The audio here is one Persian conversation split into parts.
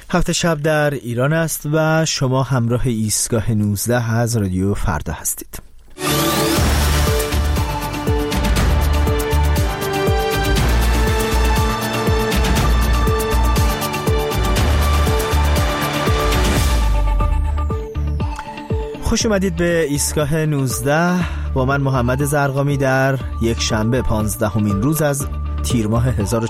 هفته شب در ایران است و شما همراه ایستگاه 19 از رادیو فردا هستید. خوش اومدید به ایستگاه 19 با من محمد زرقامی در یک شنبه 15مین روز از تیر ماه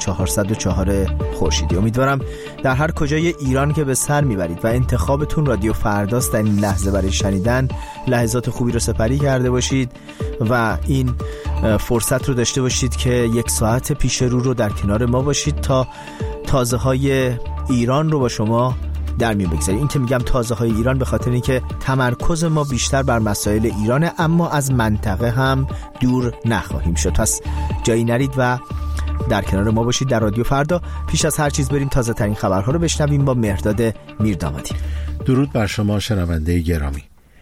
1404 خورشیدی. امیدوارم در هر کجای ایران که به سر میبرید و انتخابتون رادیو فرداست در این لحظه برای شنیدن لحظات خوبی رو سپری کرده باشید و این فرصت رو داشته باشید که یک ساعت پیش رو در کنار ما باشید تا تازه های ایران رو با شما در میون بگذاریم. این که میگم تازه های ایران به خاطر اینکه تمرکز ما بیشتر بر مسائل ایرانه، اما از منطقه هم دور نخواهیم شد. پس جایی نرید و در کنار ما باشید در رادیو فردا. پیش از هر چیز بریم تازه ترین خبرها رو بشنویم با مهرداد میردامادی. درود بر شما شنونده گرامی.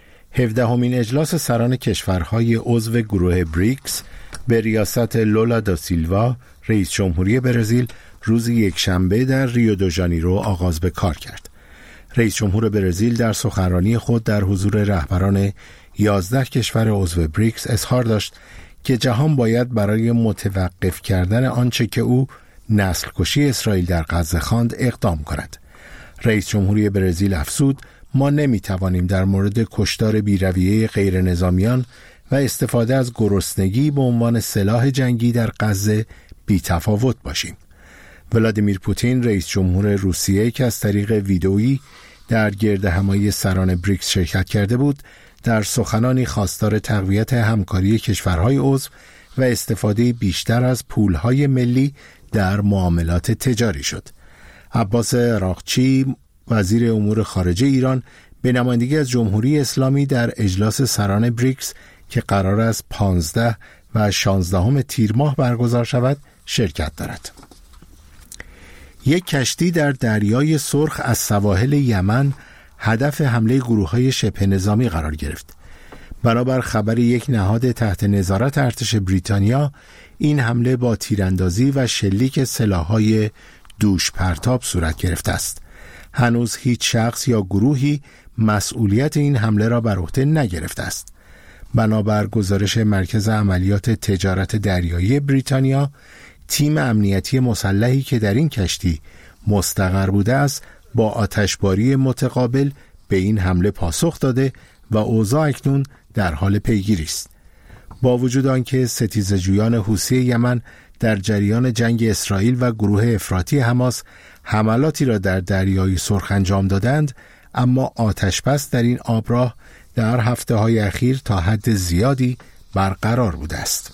17مین اجلاس سران کشورهای عضو گروه بریکس به ریاست لولا دا سیلوا رئیس جمهوری برزیل روز یکشنبه در ریو دو ژانیرو آغاز به کار کرد. رئیس جمهور برزیل در سخنرانی خود در حضور رهبران 11 کشور عضو بریکس اظهار داشت که جهان باید برای متوقف کردن آنچه که او نسل کشی اسرائیل در غزه خواند اقدام کند. رئیس جمهوری برزیل افزود: ما نمیتوانیم در مورد کشتار بی‌رویه غیر نظامیان و استفاده از گرسنگی به عنوان سلاح جنگی در غزه بی‌تفاوت باشیم. ولادیمیر پوتین رئیس جمهور روسیه که از طریق ویدئویی در گردهمایی سران بریکس شرکت کرده بود، در سخنانی خواستار تقویت همکاری کشورهای عضو و استفاده بیشتر از پولهای ملی در معاملات تجاری شد. عباس عراقچی وزیر امور خارجه ایران به نمایندگی از جمهوری اسلامی در اجلاس سران بریکس که قرار است 15 و 16 تیر ماه برگزار شود شرکت دارد. یک کشتی در دریای سرخ از سواحل یمن هدف حمله گروه‌های شبه نظامی قرار گرفت. بنابر خبر یک نهاد تحت نظارت ارتش بریتانیا، این حمله با تیراندازی و شلیک سلاح‌های دوش پرتاب صورت گرفته است. هنوز هیچ شخص یا گروهی مسئولیت این حمله را بر عهده نگرفته است. بنابر گزارش مرکز عملیات تجارت دریایی بریتانیا، تیم امنیتی مسلحی که در این کشتی مستقر بوده است با آتشباری متقابل به این حمله پاسخ داده و اوضاع اکنون در حال پیگیری است. با وجود آنکه ستیزجویان حوثی یمن در جریان جنگ اسرائیل و گروه افراطی حماس حملاتی را در دریای سرخ انجام دادند، اما آتشبس در این آبراه در هفته‌های اخیر تا حد زیادی برقرار بوده است.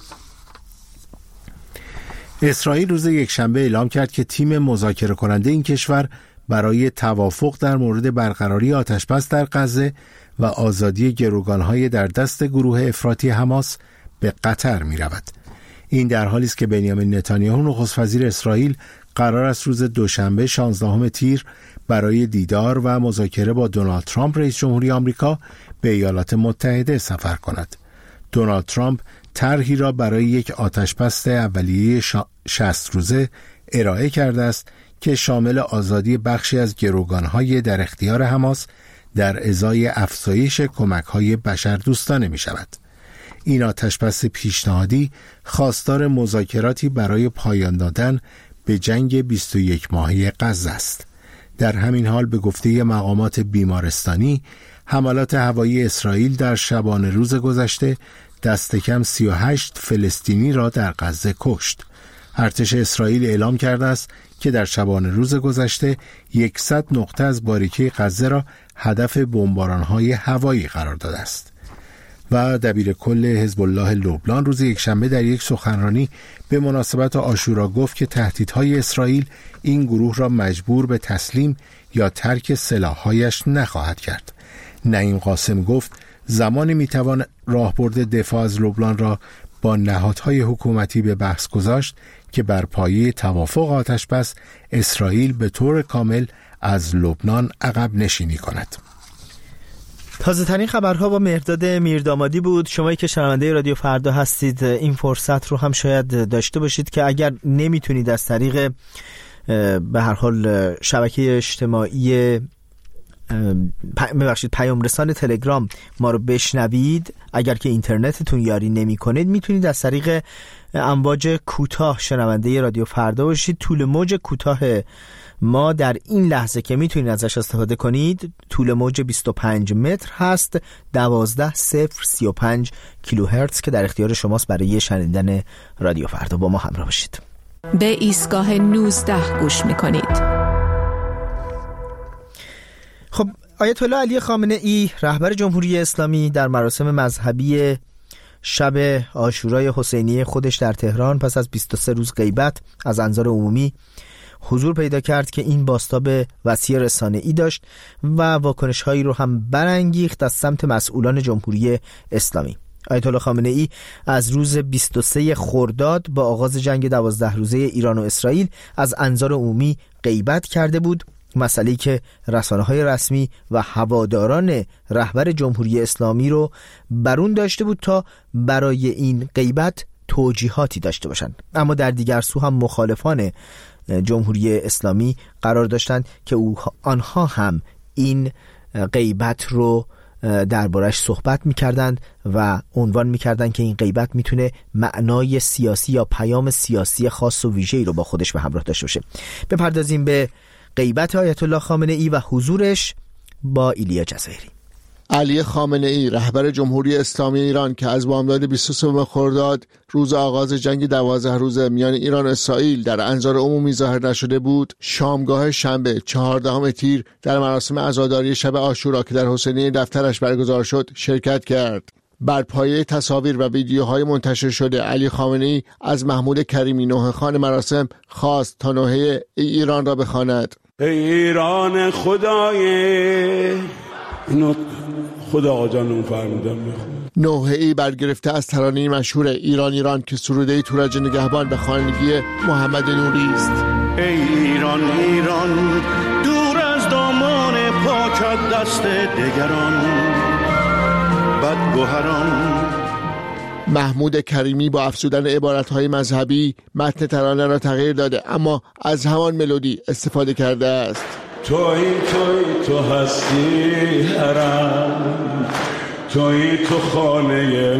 اسرائیل روز یکشنبه اعلام کرد که تیم مذاکره کننده این کشور برای توافق در مورد برقراری آتشبس در غزه و آزادی گروگان‌های در دست گروه افراطی حماس به قطر می‌رود. این در حالی است که بنیامین نتانیاهو نخست وزیر اسرائیل قرار است روز دوشنبه 16 تیر برای دیدار و مذاکره با دونالد ترامپ رئیس جمهوری آمریکا به ایالات متحده سفر کند. دونالد ترامپ طرحی را برای یک آتشبس اولیه 60 روزه ارائه کرده است که شامل آزادی بخشی از گروگان‌های در اختیار حماس در ازای افزایش کمک‌های بشردوستانه می‌شود. این آتشبس پیشنهادی خواستار مذاکراتی برای پایان دادن به جنگ 21 ماهه غزه است. در همین حال به گفته مقامات بیمارستانی، حملات هوایی اسرائیل در شبانه روز گذشته دست کم 38 فلسطینی را در غزه کشت. ارتش اسرائیل اعلام کرده است که در شبانه روز گذشته 100 نقطه از باریکه غزه را هدف بمباران‌های هوایی قرار داده است. و دبیر کل حزب الله لبنان روز یکشنبه در یک سخنرانی به مناسبت عاشورا گفت که تهدیدهای اسرائیل این گروه را مجبور به تسلیم یا ترک سلاح‌هایش نخواهد کرد. نعیم قاسم گفت زمانی میتوان راهبرد دفاع از لبنان را با نهادهای حکومتی به بحث گذاشت که بر پایه توافق آتشبس اسرائیل به طور کامل از لبنان عقب نشینی کند. تازه ترین خبرها با مهرداد میردامادی بود. شمایی که شنونده رادیو فردا هستید این فرصت رو هم شاید داشته باشید که اگر نمیتونید از طریق به هر حال شبکه اجتماعی پیام رسان تلگرام ما رو بشنوید، اگر که اینترنتتون یاری نمی کنید میتونید از طریق امواج کوتاه شنونده رادیو فردا باشید. طول موج کوتاه ما در این لحظه که میتونید ازش استفاده کنید طول موج 25 متر هست، 12035 کیلوهرتز که در اختیار شماست برای شنیدن رادیو فردا. با ما همراه باشید. به ایستگاه 19 گوش میکنید. خب آیت الله علی خامنه ای رهبر جمهوری اسلامی در مراسم مذهبی شب عاشورای حسینی خودش در تهران پس از 23 روز غیبت از انظار عمومی حضور پیدا کرد که این بازتاب وسیع رسانه‌ای داشت و واکنش‌هایی رو هم برانگیخت از سمت مسئولان جمهوری اسلامی. آیت الله خامنه ای از روز 23 خرداد با آغاز جنگ 12 روزه ایران و اسرائیل از انظار عمومی غیبت کرده بود، مسئله‌ای که رسانه‌های رسمی و هواداران رهبر جمهوری اسلامی رو برون داشته بود تا برای این غیبت توجیهاتی داشته باشند. اما در دیگر سو هم مخالفان جمهوری اسلامی قرار داشتند که آنها هم این غیبت رو دربارش صحبت می‌کردند و عنوان می‌کردند که این غیبت میتونه معنای سیاسی یا پیام سیاسی خاص و ویژه‌ای رو با خودش به همراه داشته باشه. بپردازیم به غیبت آیت الله خامنه ای و حضورش با ایلیا جزایری. علی خامنه ای رهبر جمهوری اسلامی ایران که از بامداد 23 خرداد روز آغاز جنگ 12 روزه میان ایران و اسرائیل در انظار عمومی ظاهر نشده بود، شامگاه شنبه 14 تیر در مراسم عزاداری شب عاشورا که در حسینیه دفترش برگزار شد شرکت کرد. بر پایه تصاویر و ویدیوهای منتشر شده علی خامنه ای از محمود کریمی نوحه خوان مراسم خواست تا نوحه ایران را بخواند. ای ایران خدای، اینو خدا آقا جانم فرمودم بخون. نوحه ای برگرفته از ترانه مشهور ایران ایران که سروده تورج نگهبان به خوانندگی محمد نوری است. ای ایران ایران، دور از دامان پاکت دست دگران بدگوهران. محمود کریمی با افزودن عبارت‌های مذهبی متن ترانه را تغییر داده اما از همان ملودی استفاده کرده است. تو هستی حرم، تو خانه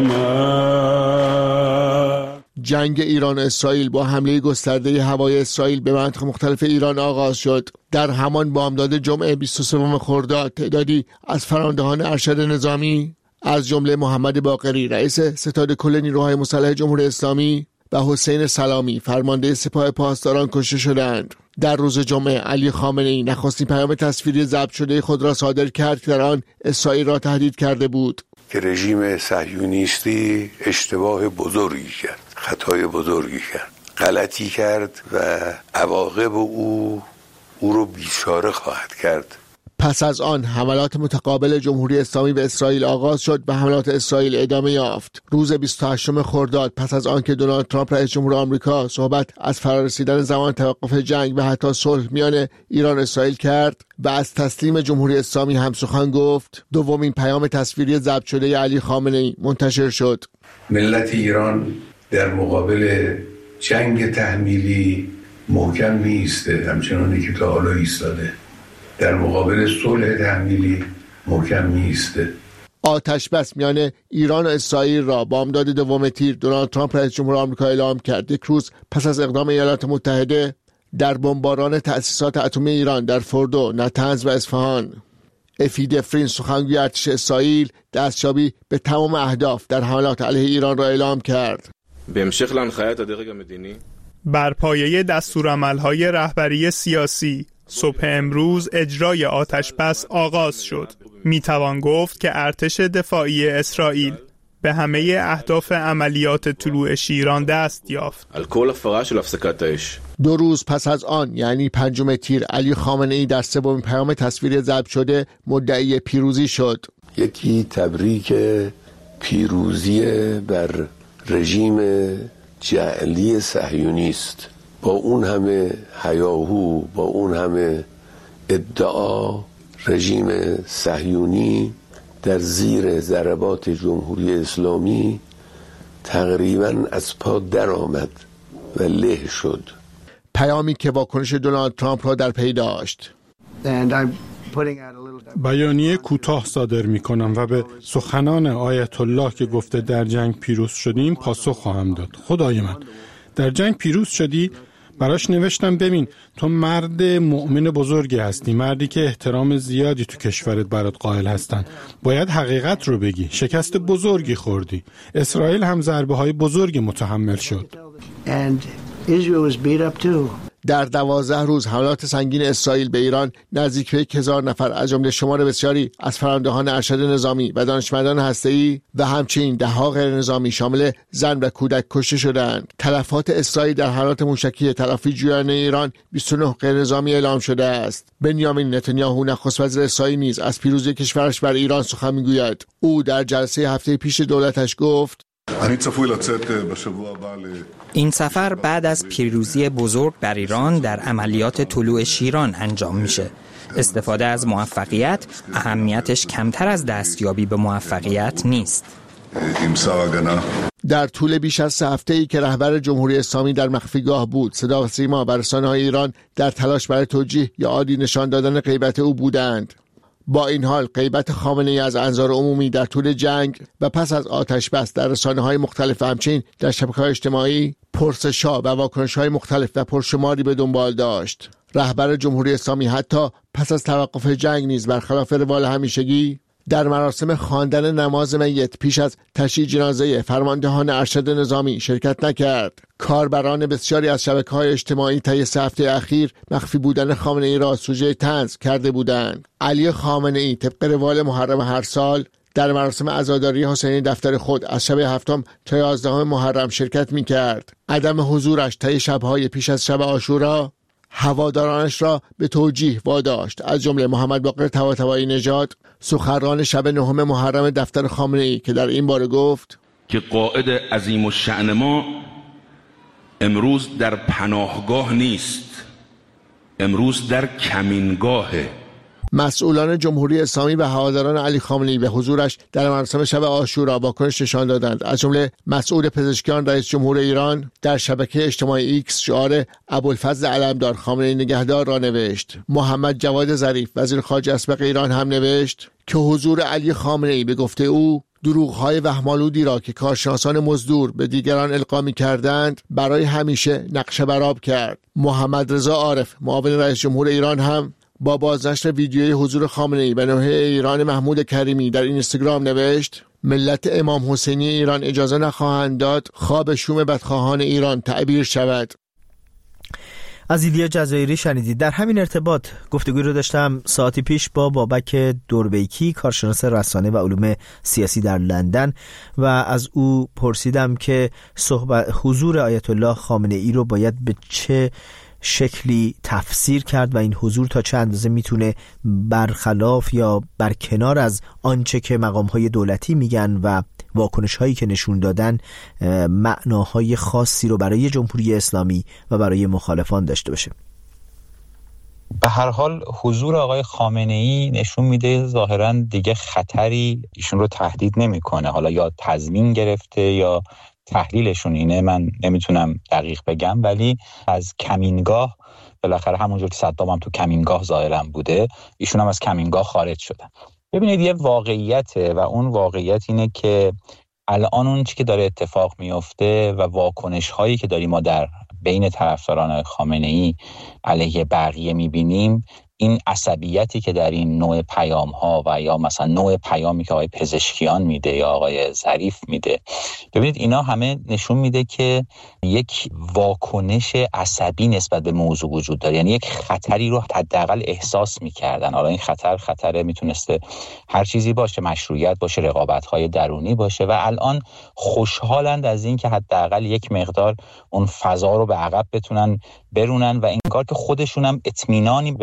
من. جنگ ایران و اسرائیل با حمله گسترده هوای اسرائیل به مناطق مختلف ایران آغاز شد. در همان بامداد جمعه 23 خرداد تعدادی از فرماندهان ارشد نظامی از جمله محمد باقری رئیس ستاد کل نیروهای مسلح جمهوری اسلامی و حسین سلامی فرمانده سپاه پاسداران کشته شدند. در روز جمعه علی خامنه ای نخستین پیام تصویری ضبط شده خود را صادر کرد که در آن اسرائیل را تهدید کرده بود که رژیم صهیونیستی اشتباه بزرگی کرد، خطای بزرگی کرد، غلطی کرد و عواقب او رو بیچاره خواهد کرد. پس از آن حملات متقابل جمهوری اسلامی به اسرائیل آغاز شد و حملات اسرائیل ادامه یافت. روز 28 خرداد پس از آن که دونالد ترامپ رئیس جمهور آمریکا صحبت از فرارسیدن زمان توقف جنگ و حتی صلح میان ایران و اسرائیل کرد و از تسلیم جمهوری اسلامی هم سخن گفت، دومین پیام تصویری ضبط شده علی خامنه ای منتشر شد. ملت ایران در مقابل جنگ تحمیلی محکم میسته، همچنانی که تا حالا ایستاده. در مقابل صلح تحمیلی محکم میسته. آتش بس میان ایران و اسرائیل را بامداد 2 تیر دونالد ترامپ رئیس جمهور آمریکا اعلام کرد. یک روز پس از اقدام ایالات متحده در بمباران تأسیسات اتمی ایران در فوردو، نتنز و اصفهان. افی دفرین سخنگوی ارتش اسرائیل دستیابی به تمام اهداف در حملات علیه ایران را اعلام کرد. بر پایه دستورالعمل‌های رهبری سیاسی صبح امروز اجرای آتش بس آغاز شد. میتوان گفت که ارتش دفاعی اسرائیل به همه اهداف عملیات طلوع شیران دست یافت. 2 روز پس از آن یعنی 5 تیر علی خامنه ای در 3مین پیام تصویری ضبط شده مدعی پیروزی شد. یکی تبریک پیروزی بر رژیم جعلی صهیونیست، با اون همه هیاهو، با اون همه ادعا، رژیم صهیونی در زیر ضربات جمهوری اسلامی تقریباً از پا در آمد و له شد. پیامی که واکنش دونالد ترامپ را در پی داشت. بیانیه کوتاه صادر می‌کنم و به سخنان آیت الله که گفته در جنگ پیروز شدیم پاسخ خواهم داد. خدای من، در جنگ پیروز شدی؟ براش نوشتم ببین تو مرد مؤمن بزرگی هستی، مردی که احترام زیادی تو کشورت برات قائل هستن. باید حقیقت رو بگی. شکست بزرگی خوردی. اسرائیل هم ضربه‌های بزرگی متحمل شد. در 12 روز حملات سنگین اسرائیل به ایران نزدیک به 1000 نفر از جمله شمار بسیاری از فرماندهان ارشد نظامی و دانشمندان هسته‌ای و همچنین ده‌ها غیر نظامی شامل زن و کودک کشته شدند. تلفات اسرائیل در حملات موشکی تلافیجویان ایران 29 غیر نظامی اعلام شده است. بنیامین نتانیاهو نخست وزیر اسرائیل نیز از پیروزی کشورش بر ایران سخن می‌گوید. او در جلسه هفته پیش دولتش گفت: این سفر بعد از پیروزی بزرگ بر ایران در عملیات طلوع شیران انجام میشه. استفاده از موفقیت اهمیتش کمتر از دستیابی به موفقیت نیست. در طول بیش از 3 هفته‌ای که رهبر جمهوری اسلامی در مخفیگاه بود، صدا و سیما و رسانه‌های ایران در تلاش برای توجیه یا عادی نشان دادن غیبت او بودند. با این حال غیبت خامنه‌ای از انظار عمومی در طول جنگ و پس از آتش بس در رسانه‌های مختلف همچنین در شبکه‌های اجتماعی پرسش‌ها و واکنش‌های مختلف و پرشماری به دنبال داشت. رهبر جمهوری اسلامی حتی پس از توقف جنگ نیز برخلاف روال همیشگی در مراسم خواندن نماز میت پیش از تشییع جنازه فرماندهان ارشد نظامی شرکت نکرد. کاربران بسیاری از شبکه‌های اجتماعی طی 3 هفته اخیر مخفی بودن خامنه‌ای را سوژه طنز کرده بودند. علی خامنه‌ای طبق روال محرم هر سال در مراسم عزاداری حسینی دفتر خود از شب 7 تا 11 محرم شرکت می‌کرد. عدم حضورش طی شب‌های پیش از شب عاشورا هوادارانش را به توجیه واداشت. از جمله محمد باقر طباطبایی نژاد، سخنران شب 9 محرم دفتر خامنه‌ای، که در این باره گفت که قائد عظیم الشأن ما امروز در پناهگاه نیست، امروز در کمینگاهه. مسئولان جمهوری اسلامی و هواداران علی خامنه‌ای به حضورش در مراسم شب عاشورا واکنش نشان دادند. از جمله مسئول پزشکیان رئیس جمهور ایران در شبکه اجتماعی ایکس شعار ابوالفضل علمدار خامنه‌ای نگهدار را نوشت. محمد جواد ظریف وزیر خارجه اسبق ایران هم نوشت که حضور علی خامنه‌ای به گفته او دروغ‌های وهم‌آلودی را که کارشناسان مزدور به دیگران القا می‌کردند برای همیشه نقشه برآب کرد. محمد رضا عارف معاون رئیس جمهور ایران هم با بازنشر ویدیوی حضور خامنه‌ای به نوحه ایران محمود کریمی در اینستاگرام نوشت: ملت امام حسینی ایران اجازه نخواهند داد خواب شوم بدخواهان ایران تعبیر شود. از ایلیا جزایری شنیدید. در همین ارتباط گفتگوی رو داشتم ساعتی پیش با بابک دوربیکی، کارشناس رسانه و علوم سیاسی در لندن، و از او پرسیدم که حضور آیت الله خامنه‌ای رو باید به چه شکلی تفسیر کرد و این حضور تا چه اندازه میتونه برخلاف یا برکنار از آنچه که مقام‌های دولتی میگن و واکنش‌هایی که نشون دادن معناهای خاصی رو برای جمهوری اسلامی و برای مخالفان داشته باشه. به هر حال حضور آقای خامنه‌ای نشون میده ظاهراً دیگه خطری ایشون رو تهدید نمیکنه. حالا یا تضمین گرفته یا تحلیلشون اینه، من نمیتونم دقیق بگم، ولی از کمینگاه بالاخره همونجور که صدام هم تو کمینگاه ظاهراً بوده، ایشون هم از کمینگاه خارج شدن. ببینید یه واقعیته و اون واقعیت اینه که الان اون چی که داره اتفاق میفته و واکنش هایی که داریم ما در بین طرفداران خامنه‌ای علیه بقیه میبینیم، این عصبیتی که در این نوع پیام ها و یا مثلا نوع پیامی که آقای پزشکیان میده یا آقای ظریف میده، ببینید اینا همه نشون میده که یک واکنش عصبی نسبت به موضوع وجود داره. یعنی یک خطری رو حداقل احساس میکردن. حالا این خطر میتونسته هر چیزی باشه، مشروعیت باشه، رقابت های درونی باشه، و الان خوشحالند از این که حداقل یک مقدار اون فضا رو به عقب بتونن برونن و انگار که خودشون هم اطمینانی به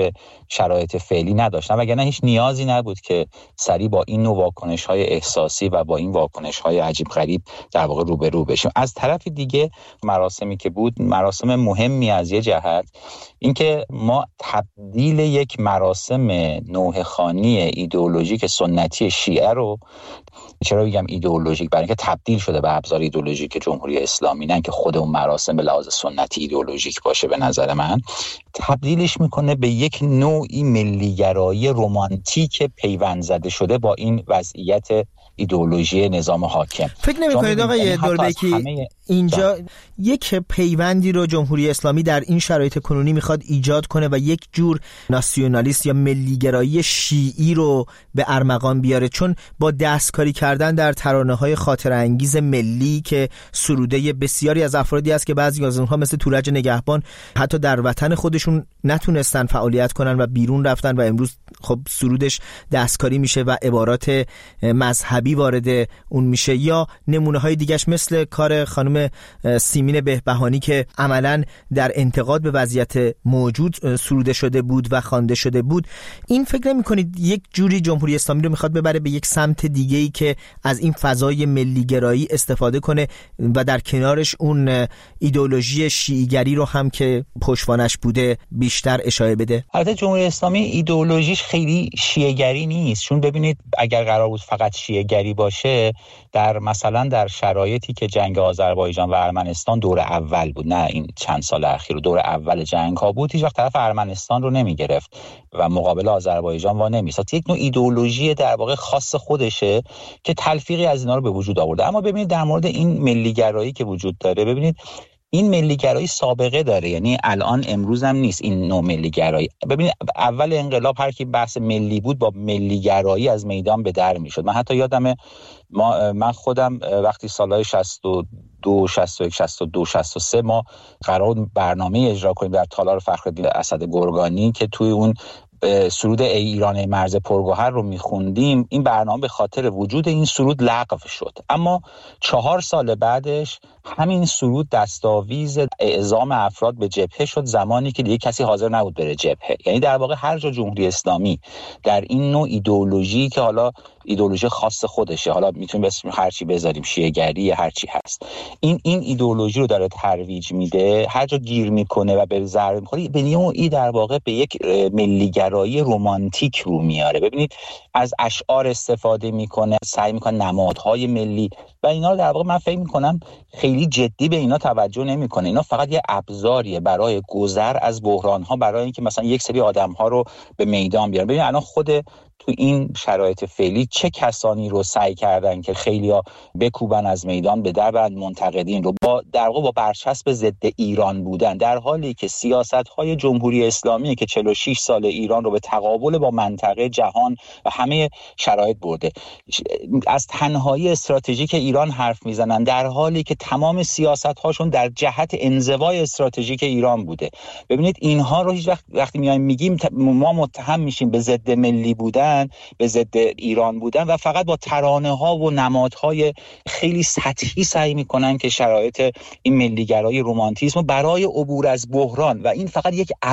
شرایط فعلی نداشتن، وگرنه هیچ نیازی نبود که سریع با این نوع واکنش‌های احساسی و با این واکنش‌های عجیب غریب در واقع روبرو بشیم. از طرف دیگه مراسمی که بود مراسم مهمی از یه جهت، اینکه ما تبدیل یک مراسم نوحه‌خوانی ایدئولوژیک سنتی شیعه رو، چرا میگم ایدئولوژیک؟ برای اینکه تبدیل شده به ابزار ایدئولوژیک جمهوری اسلامی، نه اینکه خود اون مراسم به لحاظ سنتی ایدئولوژیک باشه. به نظر من تبدیلش میکنه به یک نوعی ملیگرایی رمانتیک پیوند زده شده با این وضعیت ایدئولوژی نظام حاکم. فکر نمی‌کنید آقای دوربکی اینجا یک پیوندی رو جمهوری اسلامی در این شرایط کنونی میخواد ایجاد کنه و یک جور ناسیونالیست یا ملیگرایی شیعی رو به ارمغان بیاره؟ چون با دستکاری کردن در ترانه‌های خاطر انگیز ملی که سروده بسیاری از افرادی است که بعضی از اونها مثل تورج نگهبان حتی در وطن خودشون نتونستن فعالیت کنن و بیرون رفتن و امروز خب سرودش دستکاری میشه و عبارات مذهبی وارد اون میشه، یا نمونه های دیگهش مثل کار خانم سیمین بهبهانی که عملاً در انتقاد به وضعیت موجود سروده شده بود و خوانده شده بود. این فکر نمی‌کنید یک جوری جمهوری اسلامی رو میخواد ببره به یک سمت دیگه‌ای که از این فضای ملیگرایی استفاده کنه و در کنارش اون ایدئولوژی شیعیگری رو هم که پشتوانش بوده بیشتر اشاره بده؟ البته جمهوری اسلامی ایدئولوژیش خیلی شیعه‌گری نیست، چون ببینید اگر قرار بود فقط شیعه‌گری باشه، در مثلا در شرایطی که جنگ آذربایجان و ارمنستان دور اول بود، نه این چند سال اخیر، دور اول جنگ ها بود، هیچ وقت طرف ارمنستان رو نمیگرفت و مقابل آذربایجان وا نمی‌ایستاد. یک نوع ایدئولوژی در واقع خاص خودشه که تلفیقی از اینا رو به وجود آورده. اما ببینید در مورد این ملیگرایی که وجود داره، ببینید این ملیگرایی سابقه داره، یعنی الان امروز هم نیست این نوع ملیگرایی. ببینید اول انقلاب هر کی بحث ملی بود با ملیگرایی از میدان به در میشد. من حتی یادمه من خودم وقتی سالهای 62 61 62 63 ما قرار برنامه اجرا کنیم در تالار فخرالدین اسد گرگانی که توی اون سرود ای ایران مرز پرگوهر رو میخوندیم، این برنامه به خاطر وجود این سرود لغو شد. اما 4 سال بعدش همین سرود دستاویز اعزام افراد به جبهه شد، زمانی که دیگه کسی حاضر نبود بره جبهه. یعنی در واقع هر جا جمهوری اسلامی در این نوع ایدئولوژی که حالا ایدئولوژی خاص خودشه، حالا میتونیم اسم هر چی بذاریم، شیعه‌گری هر چی هست، این ایدئولوژی رو داره ترویج میده، هر جا گیر میکنه و به ضربه میخوره، به نوعی در واقع به یک ملیگرایی رمانتیک رو میاره. ببینید از اشعار استفاده میکنه، سعی میکنه نمادهای ملی و اینا رو در واقع من فکر میکنم خیلی جدی به اینا توجه نمیکنه. اینا فقط یه ابزاریه برای گذر از بحران‌ها، برای اینکه مثلا یک سری آدم‌ها رو به میدان بیارن. ببین الان خود تو این شرایط فعلی چه کسانی رو سعی کردن که خیلیا بکوبن از میدان به در منتقدین رو در واقع با برچسب ضد ایران بودن، در حالی که سیاست‌های جمهوری اسلامی که 46 سال ایران رو به تقابل با منطقه جهان و همه شرایط برده، از تنهایی استراتژیک ایران حرف میزنن، در حالی که تمام سیاست‌هاشون در جهت انزوای استراتژیک ایران بوده. ببینید اینها رو هیچ وقتی میایم میگیم ما متهم میشیم به ضد ملی بودن، به ضد ایران بودن و فقط با ترانه‌ها و نمادهای خیلی سطحی سعی میکنن که شرایط این ملیگرایی رمانتیسم برای عبور از بحران، و این فقط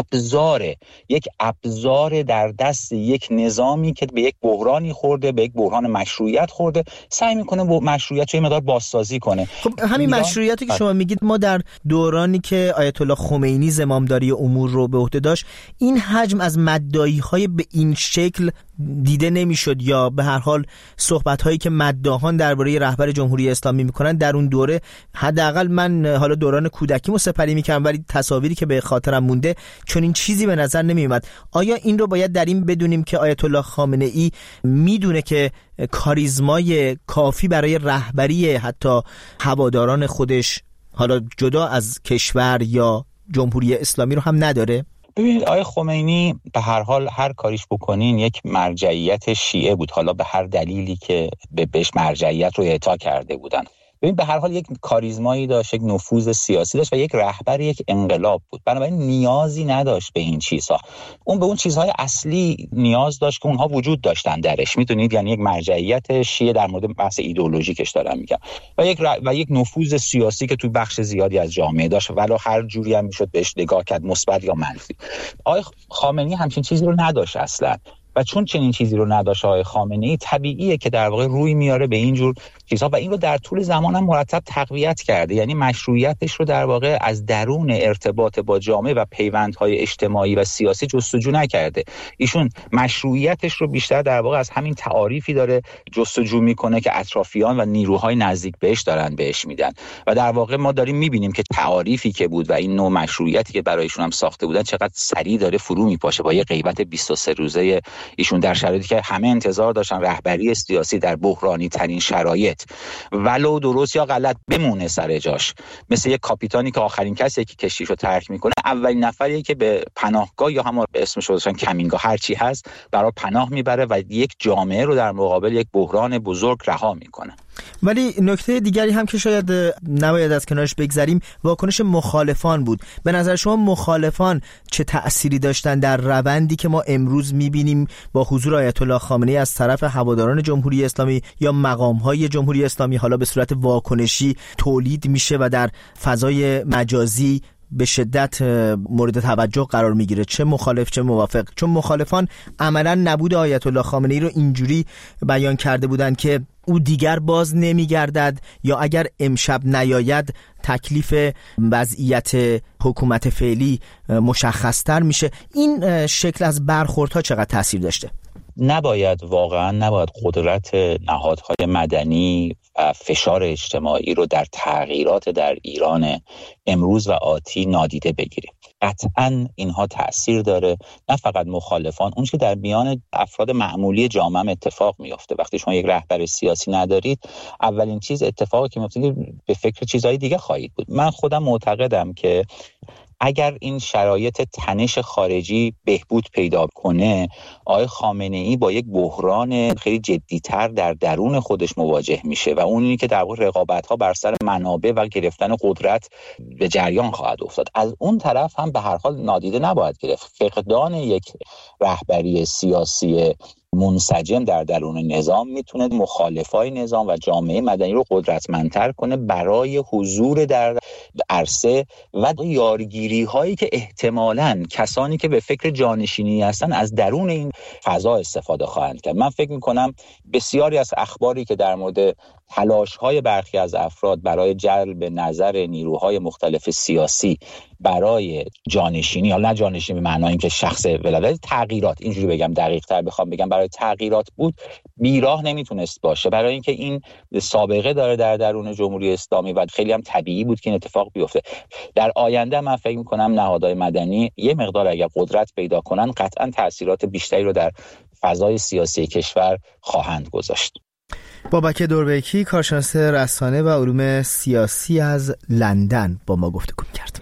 یک ابزار در دست یک نظامی که به یک بحرانی خورده، به یک بحران مشروعیت خورده، سعی میکنه با مشروعیت رو یه مقدار بازسازی کنه. خب همین مشروعیتی که شما میگید، ما در دورانی که آیت الله خمینی زمامداری امور رو به عهده داشت، این حجم از مدعی‌های به این شکل دیده نمیشد، یا به هر حال صحبت‌هایی که مداحان درباره رهبر جمهوری اسلامی میکنن در اون دوره، حداقل من حالا دوران کودکیمو سپری میکردم ولی تصاویری که به خاطرم مونده چون این چیزی به نظر نمیومد. آیا این رو باید در این بدونیم که آیت الله خامنه ای میدونه که کاریزمای کافی برای رهبری حتی هواداران خودش، حالا جدا از کشور یا جمهوری اسلامی، رو هم نداره؟ ببینید آقای خمینی به هر حال هر کاریش بکنین یک مرجعیت شیعه بود، حالا به هر دلیلی که بهش مرجعیت رو اعطا کرده بودن. ببین به هر حال یک کاریزمایی داشت، یک نفوذ سیاسی داشت و یک رهبر یک انقلاب بود، بنابراین نیازی نداشت به این چیزها. اون به اون چیزهای اصلی نیاز داشت که اونها وجود داشتن درش، میدونید، یعنی یک مرجعیت شیعه در مورد بحث ایدئولوژیکش دارم میگم، و یک نفوذ سیاسی که تو بخش زیادی از جامعه داشت، ولو هر جوری هم میشد بهش نگاه کرد، مثبت یا منفی. آقای خامنه‌ای همچین چیزی رو نداشت اصلا، و چون چنین چیزی رو نداشت آقای خامنه‌ای، طبیعیه که در واقع روی میاره به این جور چیزها و این رو در طول زمان هم مرتب تقویت کرده. یعنی مشروعیتش رو در واقع از درون ارتباط با جامعه و پیوندهای اجتماعی و سیاسی جستجو نکرده. ایشون مشروعیتش رو بیشتر در واقع از همین تعاریفی داره جستجو میکنه که اطرافیان و نیروهای نزدیک بهش دارن بهش میدن، و در واقع ما داریم میبینیم که تعاریفی که بود و این نوع مشروعیتی که برایشون هم ساخته بودن چقدر سریع داره فرو میپاشه با یه غیبت 23 روزه ایشون، در شرایطی که همه انتظار داشتن رهبری سیاسی در بحرانی ترین شرایط ولو درست یا غلط بمونه سر جاش، مثل یک کاپیتانی که آخرین کسی که کشتیشو ترک میکنه اولین نفریه که به پناهگاه یا همون اسمش رو گذاشتن کمینگاه هر چی هست برای پناه میبره و یک جامعه رو در مقابل یک بحران بزرگ رها میکنه. ولی نکته دیگری هم که شاید نباید از کنارش بگذریم واکنش مخالفان بود. به نظر شما مخالفان چه تأثیری داشتن در روندی که ما امروز میبینیم با حضور آیت الله خامنه‌ای از طرف هواداران جمهوری اسلامی یا مقام‌های جمهوری اسلامی حالا به صورت واکنشی تولید میشه و در فضای مجازی به شدت مورد توجه قرار میگیره، چه مخالف چه موافق؟ چون مخالفان عملا نبود آیت الله خامنه‌ای رو اینجوری بیان کرده بودن که او دیگر باز نمیگردد یا اگر امشب نیاید تکلیف وضعیت حکومت فعلی مشخص‌تر میشه. این شکل از برخوردها چقدر تاثیر داشته؟ نباید قدرت نهادهای مدنی و فشار اجتماعی رو در تغییرات در ایران امروز و آتی نادیده بگیریم. قطعاً اینها تأثیر داره، نه فقط مخالفان، اون چه در میان افراد معمولی جامعه هم اتفاق میفته. وقتی شما یک رهبر سیاسی ندارید، اولین چیز اتفاقی که میفته به فکر چیزهای دیگه خواهید بود. من خودم معتقدم که اگر این شرایط تنش خارجی بهبود پیدا کنه، آقای خامنه‌ای با یک بحران خیلی جدی‌تر در درون خودش مواجه میشه و اون اینی که در واقع رقابت‌ها بر سر منابع و گرفتن قدرت به جریان خواهد افتاد. از اون طرف هم به هر حال نادیده نباید گرفت فقدان یک رهبری سیاسی منسجم در درون نظام میتونه مخالفای نظام و جامعه مدنی رو قدرتمندتر کنه برای حضور در عرصه و یارگیری هایی که احتمالاً کسانی که به فکر جانشینی هستن از درون این فضا استفاده خواهند کرد. من فکر میکنم بسیاری از اخباری که در مورد تلاش‌های برخی از افراد برای جلب نظر نیروهای مختلف سیاسی برای جانشینی، حالا نه جانشینی به معنای اینکه شخص ولایت، تغییرات، اینجوری بگم دقیق‌تر بخوام بگم، برای تغییرات بود، بیراه نمیتونست باشه، برای اینکه این سابقه داره در درون جمهوری اسلامی و خیلی هم طبیعی بود که این اتفاق بیفته. در آینده من فکر می‌کنم نهادهای مدنی یه مقدار اگر قدرت پیدا کنن، قطعاً تأثیرات بیشتری رو در فضای سیاسی کشور خواهند گذاشت. بابک دوربیکی، کارشناس رسانه و علوم سیاسی از لندن، با ما گفتگو کرد.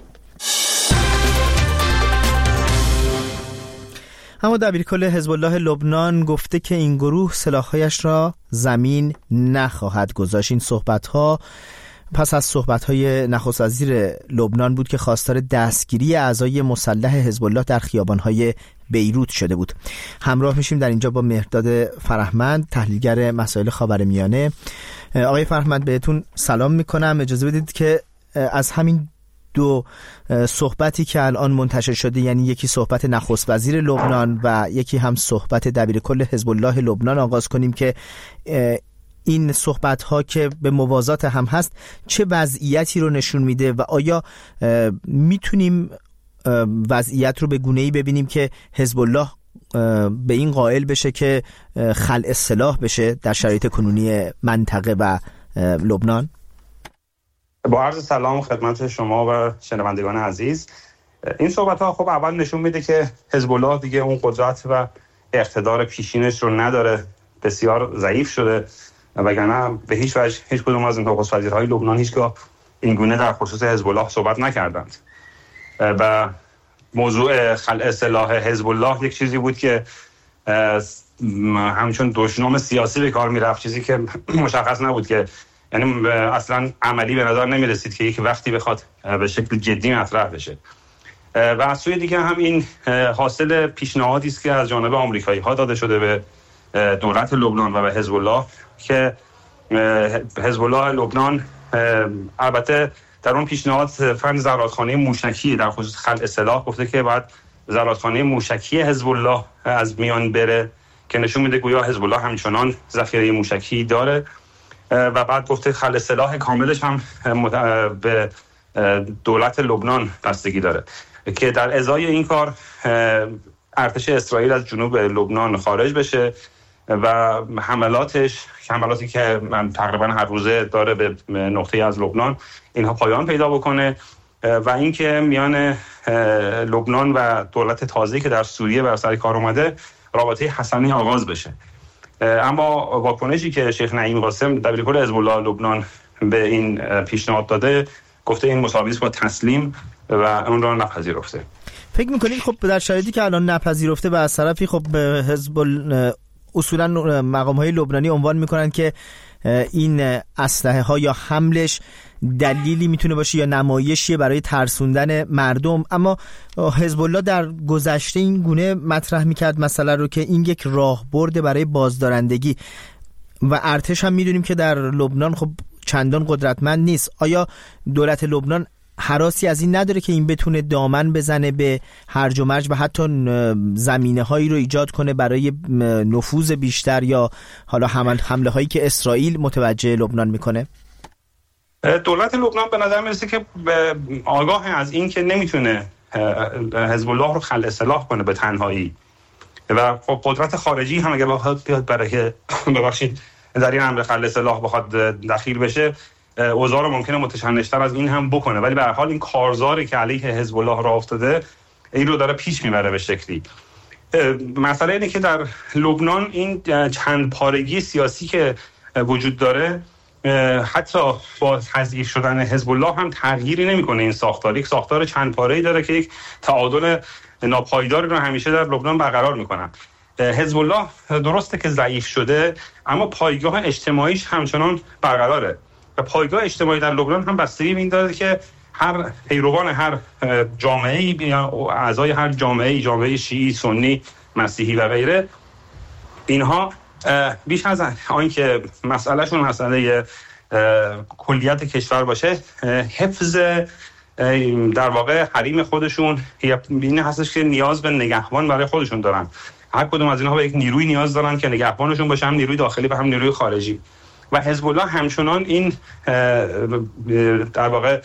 اما دبیرکل حزب الله لبنان گفته که این گروه سلاح‌هایش را زمین نخواهد گذاشت. این صحبت‌ها پس از صحبت‌های نخست وزیر لبنان بود که خواستار دستگیری اعضای مسلح حزب الله در خیابان‌های بیروت شده بود. همراه میشیم در اینجا با مهرداد فرهمند، تحلیلگر مسائل خاورمیانه. آقای فرهمند بهتون سلام میکنم. اجازه بدید که از همین دو صحبتی که الان منتشر شده، یعنی یکی صحبت نخست وزیر لبنان و یکی هم صحبت دبیرکل حزب الله لبنان آغاز کنیم که این صحبت‌ها که به موازات هم هست چه وضعیتی رو نشون میده و آیا میتونیم وضعیت رو به گونه‌ای ببینیم که حزب الله به این قائل بشه که خلع سلاح بشه در شرایط کنونی منطقه و لبنان؟ با عرض سلام خدمت شما و شنوندگان عزیز. این صحبت‌ها خب اول نشون میده که حزب الله دیگه اون قدرت و اقتدار پیشینش رو نداره، بسیار ضعیف شده، وگرنه به هیچ وجه هیچ کدوم از این نخست وزیرهای لبنان هیچگاه این گونه در خصوص حزب الله صحبت نکردند. و موضوع خلع سلاح حزب الله یک چیزی بود که همچون دشنام سیاسی به کار میرفت، چیزی که مشخص نبود که یعنی اصلا عملی به نظر نمی رسید که یک وقتی بخواد به شکل جدی مطرح بشه. و از سوی دیگه هم این حاصل پیشنهادی است که از جانب آمریکایی‌ها داده شده به دولت لبنان و به حزب الله که حزب الله لبنان البته در اون پیشنهاد فن زرادخانه موشکی در خصوص خلع سلاح گفته که باید زرادخانه موشکی حزب الله از میان بره که نشون میده گویا حزب الله همچنان ذخیره موشکی داره و بعد گفته خلع سلاح کاملش هم به دولت لبنان بستگی داره که در ازای این کار ارتش اسرائیل از جنوب لبنان خارج بشه و حملاتی که من تقریبا هر روزه داره به نقطه از لبنان اینها پایان پیدا بکنه و اینکه میان لبنان و دولت تازه‌ای که در سوریه بر سر کار اومده رابطه حسنی آغاز بشه. اما واکنشی که شیخ نعیم قاسم دبیرکل حزب الله لبنان به این پیشنهاد داده گفته این مساوی است با تسلیم و اون را نپذیرفته. فکر می‌کنید خب در شرایطی که الان نپذیرفته و از طرفی خب حزب اصولا مقام‌های لبنانی عنوان می‌کنن که این اسلحه‌ها یا حملش دلیلی میتونه باشه یا نمایشی برای ترسوندن مردم، اما حزب الله در گذشته این گونه مطرح میکرد مسئله رو که این یک راهبرد برای بازدارندگی و ارتش هم میدونیم که در لبنان خب چندان قدرتمند نیست. آیا دولت لبنان هراسی از این نداره که این بتونه دامن بزنه به هرج و مرج و حتی زمینه هایی رو ایجاد کنه برای نفوذ بیشتر یا حالا حمله هایی که اسرائیل متوجه لبنان میکنه؟ دولت لبنان به نظر میرسه که آگاه از این که نمیتونه حزب الله رو خلع سلاح کنه به تنهایی و خب قدرت خارجی هم اگه بخواد بیاد برای در این امر خلع سلاح بخواد دخیل بشه اوضاع رو ممکنه متشنج‌تر از این هم بکنه، ولی به هر حال این کارزاری که علیه حزب الله راه افتاده این رو داره پیش میبره به شکلی. مسئله اینه که در لبنان این چند پارگی سیاسی که وجود داره حتی با تضعیف شدن حزب الله هم تغییری نمیکنه. این ساختار یک ساختار چند پاره‌ای داره که یک تعادل ناپایداری رو همیشه در لبنان برقرار میکنن. حزب الله درسته که ضعیف شده اما پایگاه اجتماعیش همچنان برقراره و پایگاه اجتماعی در لبنان هم بستگی به این داره که هر پیروان هر جامعه‌ای یا اعضای هر جامعه شیعی، سنی، مسیحی و غیره، اینها بیش از آنکه مسئلهشون مسئله کلیت کشور باشه، حفظ در واقع حریم خودشون این هستش که نیاز به نگهبان برای خودشون دارن. هر کدوم از اینها به یک نیروی نیاز دارن که نگهبانشون باشه، هم نیروی داخلی و هم نیروی خارجی. و حزب الله همچنان این در واقع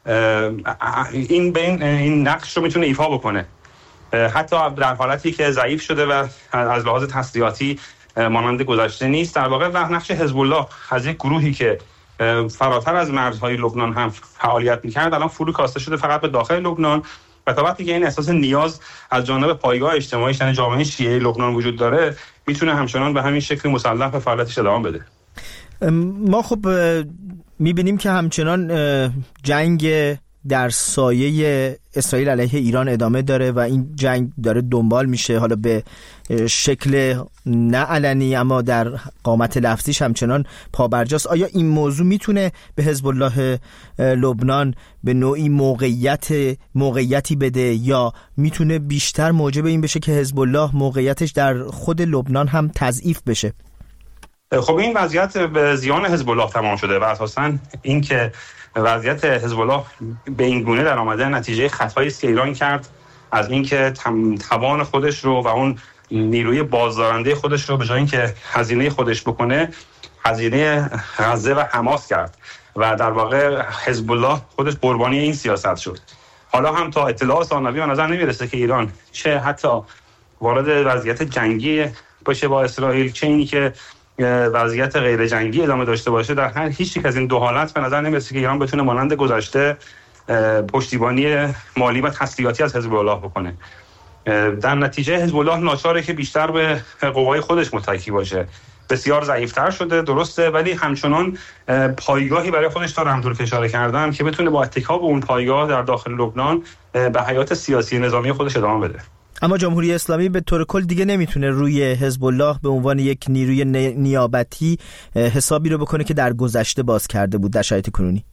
این نقش رو میتونه ایفا بکنه، حتی در حالتی که ضعیف شده و از لحاظ تسلیحاتی مانند گذشته نیست. در واقع نقش حزب الله از یک گروهی که فراتر از مرزهای لبنان هم فعالیت میکرد الان فرو کاسته شده فقط به داخل لبنان و تا وقتی که این احساس نیاز از جانب پایگاه اجتماعی یعنی جامعه شیعه لبنان وجود داره میتونه همچنان به همین شکل مسلح به فعالیتش ادامه بده. ما خب میبینیم که همچنان جنگ در سایه اسرائیل علیه ایران ادامه داره و این جنگ داره دنبال میشه، حالا به شکل نه علنی اما در قامت لفظیش همچنان پابرجاست. آیا این موضوع میتونه به حزب الله لبنان به نوعی موقعیتی بده یا میتونه بیشتر موجب این بشه که حزب الله موقعیتش در خود لبنان هم تضعیف بشه؟ خب این وضعیت به زیان حزب الله تمام شده و اساساً این که وضعیت حزب الله به این گونه در آمده نتیجه خطایی است که ایران کرد از اینکه توان خودش رو و اون نیروی بازدارنده خودش رو به جای اینکه هزینه خودش بکنه هزینه غزه و حماس کرد و در واقع حزب الله خودش قربانی این سیاست شد. حالا هم تا اطلاع ثانوی به نظر نمیرسه که ایران چه حتی وارد وضعیت جنگی باشه با اسرائیل، چه اینی که وضعیت غیر جنگی ادامه داشته باشه. در هر هیچ یک از این دو حالت به نظر نمیرسه که ایران بتونه مانند گذشته پشتیبانی مالی و تسلیحاتی از حزب الله بکنه. در نتیجه حزب الله ناچاره که بیشتر به قوای خودش متکی باشه. بسیار ضعیف‌تر شده درسته، ولی همچنان پایگاهی برای خودش داره همونطور که اشاره کردم که بتونه با اتکا به اون پایگاه در داخل لبنان به حیات سیاسی نظامی خودش ادامه بده. اما جمهوری اسلامی به طور کل دیگه نمیتونه روی حزب الله به عنوان یک نیروی نیابتی حسابی رو بکنه که در گذشته باز کرده بود در شرایط کنونی.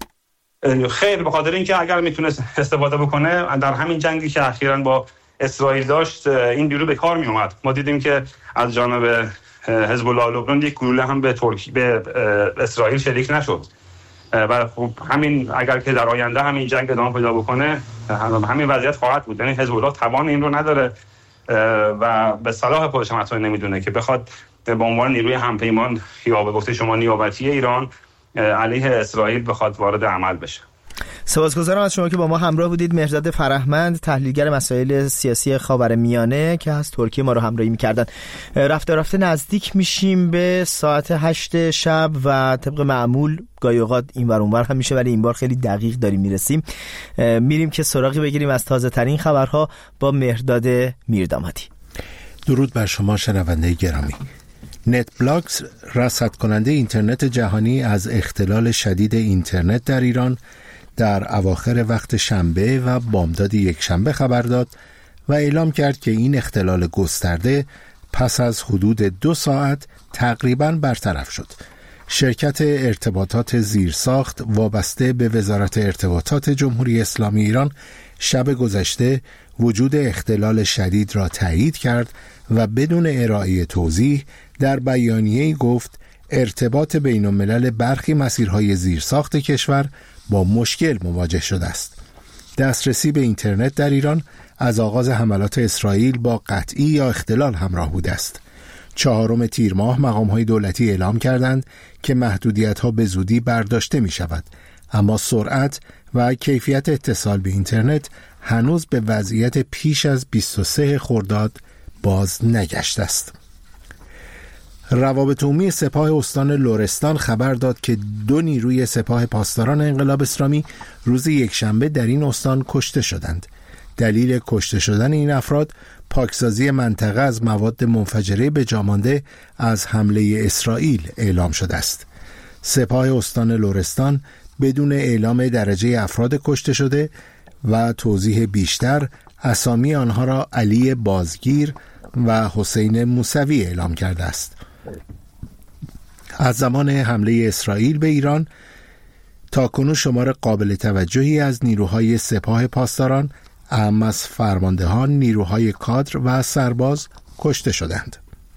خیر، به خاطر اینکه اگر میتونست استفاده بکنه در همین جنگی که اخیراً با اسرائیل داشت این نیرو به کار می اومد. ما دیدیم که از جانب حزب الله لبنان یک گلوله هم به اسرائیل شلیک نشد و خب همین اگر که در آینده همین جنگ ادامه پیدا بکنه همین وضعیت خواهد بود. یعنی حزب الله توان این رو نداره و به صلاح خودش هم اصلا نمیدونه که بخواد به عنوان نیروی همپیمان یا به گفته شما نیابتی ایران علیه اسرائیل بخواد وارد عمل بشه. سپاسگزارم از شما که با ما همراه بودید. مهرداد فرهمند، تحلیلگر مسائل سیاسی خاورمیانه که از ترکیه ما رو همراهی می‌کردن. رفته رفته نزدیک میشیم به ساعت 8 شب و طبق معمول گاهی اوقات این ور اون ور هم میشه ولی این بار خیلی دقیق داریم میرسیم. میریم که سراغی بگیریم از تازه ترین خبرها با مهرداد میردامادی. درود بر شما شنونده گرامی. نت بلاکس، رصد کننده اینترنت جهانی، از اختلال شدید اینترنت در ایران در اواخر وقت شنبه و بامداد یک شنبه خبر داد و اعلام کرد که این اختلال گسترده پس از حدود 2 ساعت تقریباً برطرف شد. شرکت ارتباطات زیرساخت وابسته به وزارت ارتباطات جمهوری اسلامی ایران شب گذشته وجود اختلال شدید را تایید کرد و بدون ارائه توضیح در بیانیه‌ای گفت ارتباط بین الملل برخی مسیرهای زیرساخت کشور با مشکل مواجه شده است. دسترسی به اینترنت در ایران از آغاز حملات اسرائیل با قطعی یا اختلال همراه بوده است. 4 تیر ماه مقام‌های دولتی اعلام کردند که محدودیت‌ها به زودی برداشته می‌شود، اما سرعت و کیفیت اتصال به اینترنت هنوز به وضعیت پیش از 23 خرداد باز نگشته است. روابط عمومی سپاه استان لرستان خبر داد که 2 نیروی سپاه پاسداران انقلاب اسلامی روز یکشنبه در این استان کشته شدند. دلیل کشته شدن این افراد پاکسازی منطقه از مواد منفجره به جا مانده از حمله اسرائیل اعلام شده است. سپاه استان لرستان بدون اعلام درجه افراد کشته شده و توضیح بیشتر اسامی آنها را علی بازگیر و حسین موسوی اعلام کرده است. از زمان حمله اسرائیل به ایران تاکنون شمار قابل توجهی از نیروهای سپاه پاسداران، اهم از فرماندهان، نیروهای کادر و سرباز کشته شدند.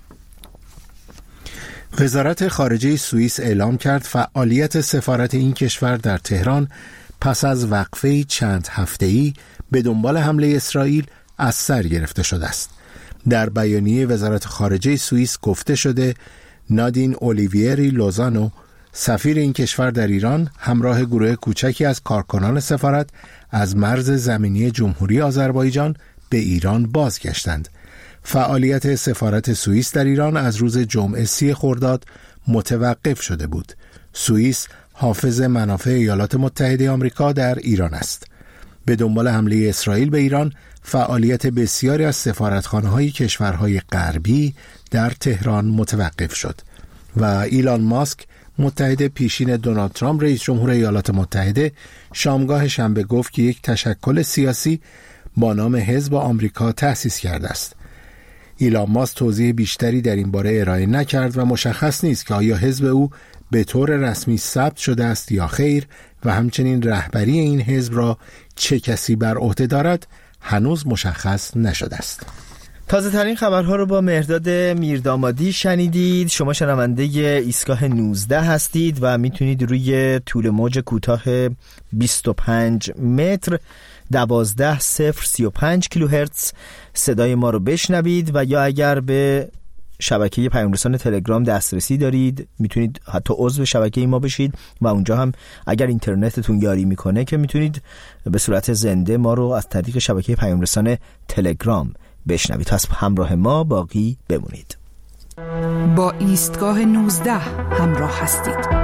وزارت خارجه سوئیس اعلام کرد فعالیت سفارت این کشور در تهران پس از وقفه چند هفته‌ای به دنبال حمله اسرائیل از سر گرفته شده است. در بیانیه وزارت خارجه سوئیس گفته شده نادین اولیویری لوزانو، سفیر این کشور در ایران، همراه گروه کوچکی از کارکنان سفارت از مرز زمینی جمهوری آذربایجان به ایران بازگشتند. فعالیت سفارت سوئیس در ایران از روز جمعه 30 خرداد متوقف شده بود. سوئیس حافظ منافع ایالات متحده آمریکا در ایران است. به دنبال حمله اسرائیل به ایران، فعالیت بسیاری از سفارتخانه‌های کشورهای غربی در تهران متوقف شد و ایلان ماسک، متحد پیشین دونالد ترامپ رئیس جمهور ایالات متحده، شامگاه شنبه گفت که یک تشکل سیاسی با نام حزب آمریکا تأسیس کرده است. ایلان ماسک توضیح بیشتری در این باره ارائه نکرد و مشخص نیست که آیا حزب او به طور رسمی ثبت شده است یا خیر و همچنین رهبری این حزب را چه کسی بر عهده دارد هنوز مشخص نشده است. تازه ترین خبرها رو با مهرداد میردامادی شنیدید. شما شنونده ایستگاه 19 هستید و میتونید روی طول موج کوتاه 25 متر 12035 کیلوهرتز صدای ما رو بشنوید و یا اگر به شبکه پیام‌رسان تلگرام دسترسی دارید میتونید حتی عضو شبکه ما بشید و اونجا هم اگر اینترنتتون یاری میکنه که میتونید به صورت زنده ما رو از طریق شبکه پیام‌رسان تلگرام بشنوید. تا همراه ما باقی بمونید. با ایستگاه 19 همراه هستید.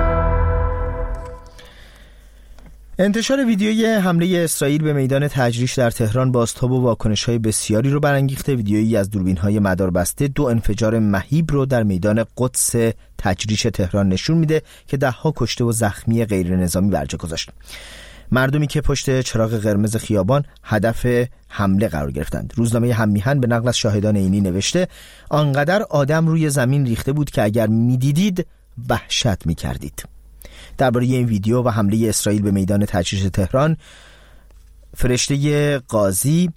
انتشار ویدیوی حمله اسرائیل به میدان تجریش در تهران بازتاب و واکنش‌های بسیاری رو برانگیخته. ویدیویی از دوربین‌های مداربسته 2 انفجار مهیب رو در میدان قدس تجریش تهران نشون میده که 10 کشته و زخمی غیر نظامی بر جا گذاشت. مردمی که پشت چراغ قرمز خیابان هدف حمله قرار گرفتند. روزنامه هم‌میهن به نقل از شاهدان عینی نوشته آنقدر آدم روی زمین ریخته بود که اگر می‌دیدید وحشت می‌کردید. درباره این ویدیو و حمله اسرائیل به میدان تجریش تهران، فرشته قاضی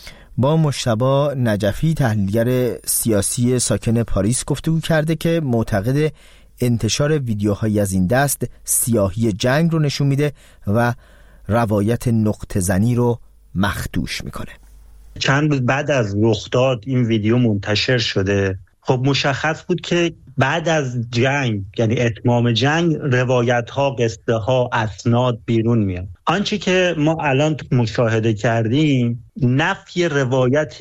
با مجتبی نجفی تحلیلگر سیاسی ساکن پاریس گفتگو کرده که معتقد انتشار ویدیوهایی از این دست سیاهی جنگ رو نشون میده و روایت نقطه زنی رو مخدوش میکنه. چند روز بعد از رخداد این ویدیو منتشر شده. خب مشخص بود که بعد از جنگ، یعنی اتمام جنگ، روایت ها، قصه ها، اسناد بیرون میاد. آنچه که ما الان مشاهده کردیم نفی روایت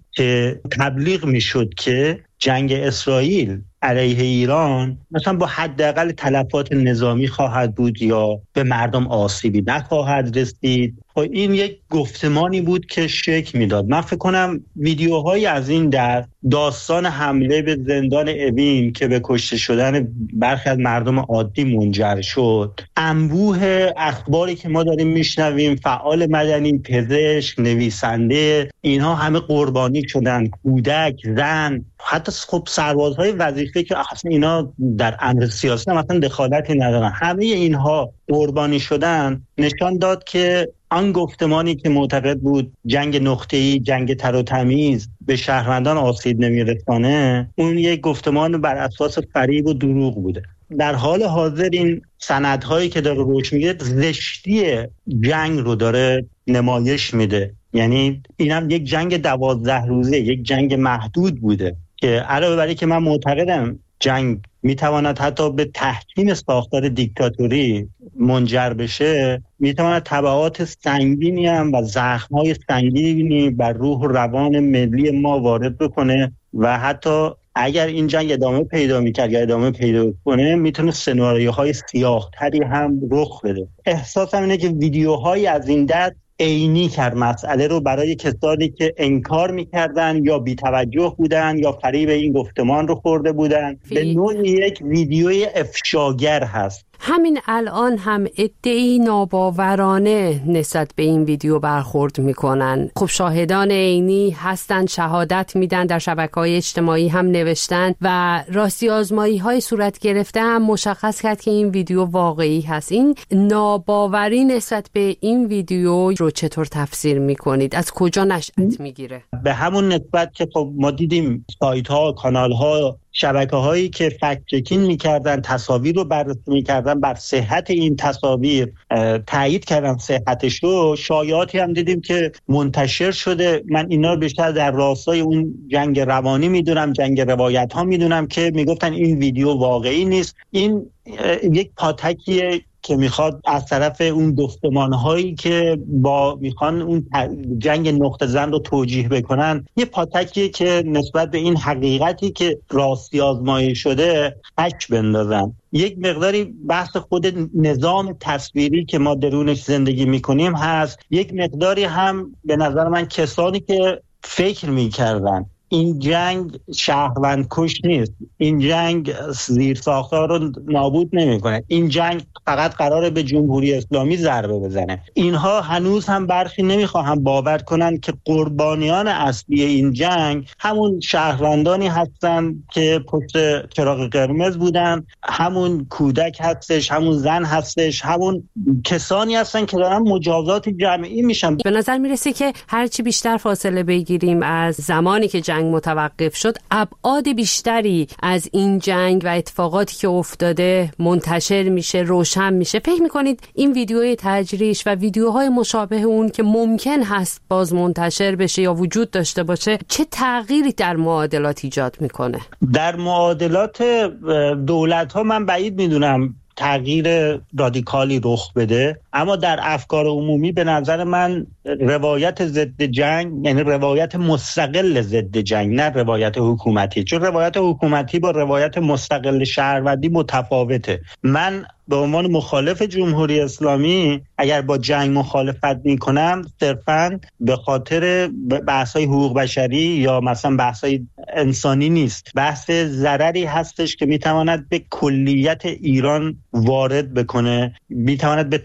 که تبلیغ میشد که جنگ اسرائیل علیه ایران مثلا با حداقل تلفات نظامی خواهد بود یا به مردم آسیبی نخواهد رسید. خب این یک گفتمانی بود که شکل میداد. من فکر کنم ویدیوهایی از این داستان حمله به زندان اوین که به کشته شدن برخی از مردم عادی منجر شد، انبوه اخباری که ما داریم میشنویم، فعال مدنی، پزشک، نویسنده، اینها همه قربانی شدن، کودک، زن، حتی خب سربازهای وظیفه که اصلا اینا در امر سیاسی هم اصلا دخالتی ندارن، همه اینها قربانی شدن، نشان داد که آن گفتمانی که معتقد بود جنگ نقطه‌ای، جنگ تر و تمیز به شهروندان آسیب نمیرسانه، اون یک گفتمان بر اساس فریب و دروغ بوده. در حال حاضر این سندهایی که داره روش میگه زشتی جنگ رو داره نمایش میده. یعنی اینم یک جنگ 12 روزه، یک جنگ محدود بوده که علاوه بر اینکه من معتقدم جنگ میتواند حتی به تحکیم ساختار دیکتاتوری منجر بشه، میتواند تبعات سنگینی هم و زخم‌های سنگینی بر روح و روان ملی ما وارد بکنه و حتی اگر این جنگ ادامه پیدا میکرد یا ادامه پیدا کنه میتونه سناریوهای سیاه‌تری هم رخ بده. احساسم اینه که ویدیوهایی از این دست عینی کرد مسئله رو برای کسانی که انکار میکردن یا بی‌توجه بودن یا فریب این گفتمان رو خورده بودن. به نوعی یک ویدیوی افشاگر هست. همین الان هم ادعی ناباورانه نسبت به این ویدیو برخورد میکنن. خب شاهدان عینی هستن، شهادت میدن، در شبکه‌های اجتماعی هم نوشتن و راستی آزمایی های صورت گرفته هم مشخص کرد که این ویدیو واقعی هست. این ناباوری نسبت به این ویدیو رو چطور تفسیر میکنید؟ از کجا نشأت میگیره؟ به همون نسبت که خب ما دیدیم سایت ها، کانال ها، شبکه هایی که فکت چکینگ میکردن، تصاویر رو بررسی میکردن، بر صحت این تصاویر تایید کردن صحتش رو، شایعاتی هم دیدیم که منتشر شده. من اینا رو بیشتر در راستای اون جنگ روانی میدونم، جنگ روایت ها میدونم که میگفتن این ویدیو واقعی نیست. این یک پاتکیه که میخواد از طرف اون گفتمان‌هایی که میخوان اون جنگ نقطه زن رو توجیه بکنن، یه پاتکیه که نسبت به این حقیقتی که راستی آزمایی شده حک بندازن. یک مقداری بحث خود نظام تصویری که ما درونش زندگی میکنیم هست، یک مقداری هم به نظر من کسانی که فکر میکردن این جنگ شهروند کش نیست، این جنگ زیرساخت‌ها رو نابود نمی‌کنه، این جنگ فقط قراره به جمهوری اسلامی ضربه بزنه، اینها هنوز هم برخی نمی‌خواهند باور کنن که قربانیان اصلی این جنگ همون شهروندانی هستن که پشت چراغ قرمز بودن، همون کودک هستش، همون زن هستش، همون کسانی هستن که دارن مجازات جمعی میشن. به نظر میرسه که هرچی بیشتر فاصله بگیریم از زمانی که جنگ متوقف شد، ابعاد بیشتری از این جنگ و اتفاقاتی که افتاده منتشر میشه، روشن میشه. فکر میکنید این ویدیوهای تجریش و ویدیوهای مشابه اون که ممکن هست باز منتشر بشه یا وجود داشته باشه چه تغییری در معادلات ایجاد میکنه؟ در معادلات دولت ها من بعید میدونم تغییر رادیکالی رخ بده، اما در افکار عمومی به نظر من روایت ضد جنگ، یعنی روایت مستقل ضد جنگ، نه روایت حکومتی، چون روایت حکومتی با روایت مستقل شهروندی متفاوته. من به عنوان مخالف جمهوری اسلامی اگر با جنگ مخالفت میکنم صرفاً به خاطر بحث‌های حقوق بشری یا مثلا بحث‌های انسانی نیست، بحث ضرری هستش که میتواند به کلیت ایران وارد بکنه، میتواند به تمامی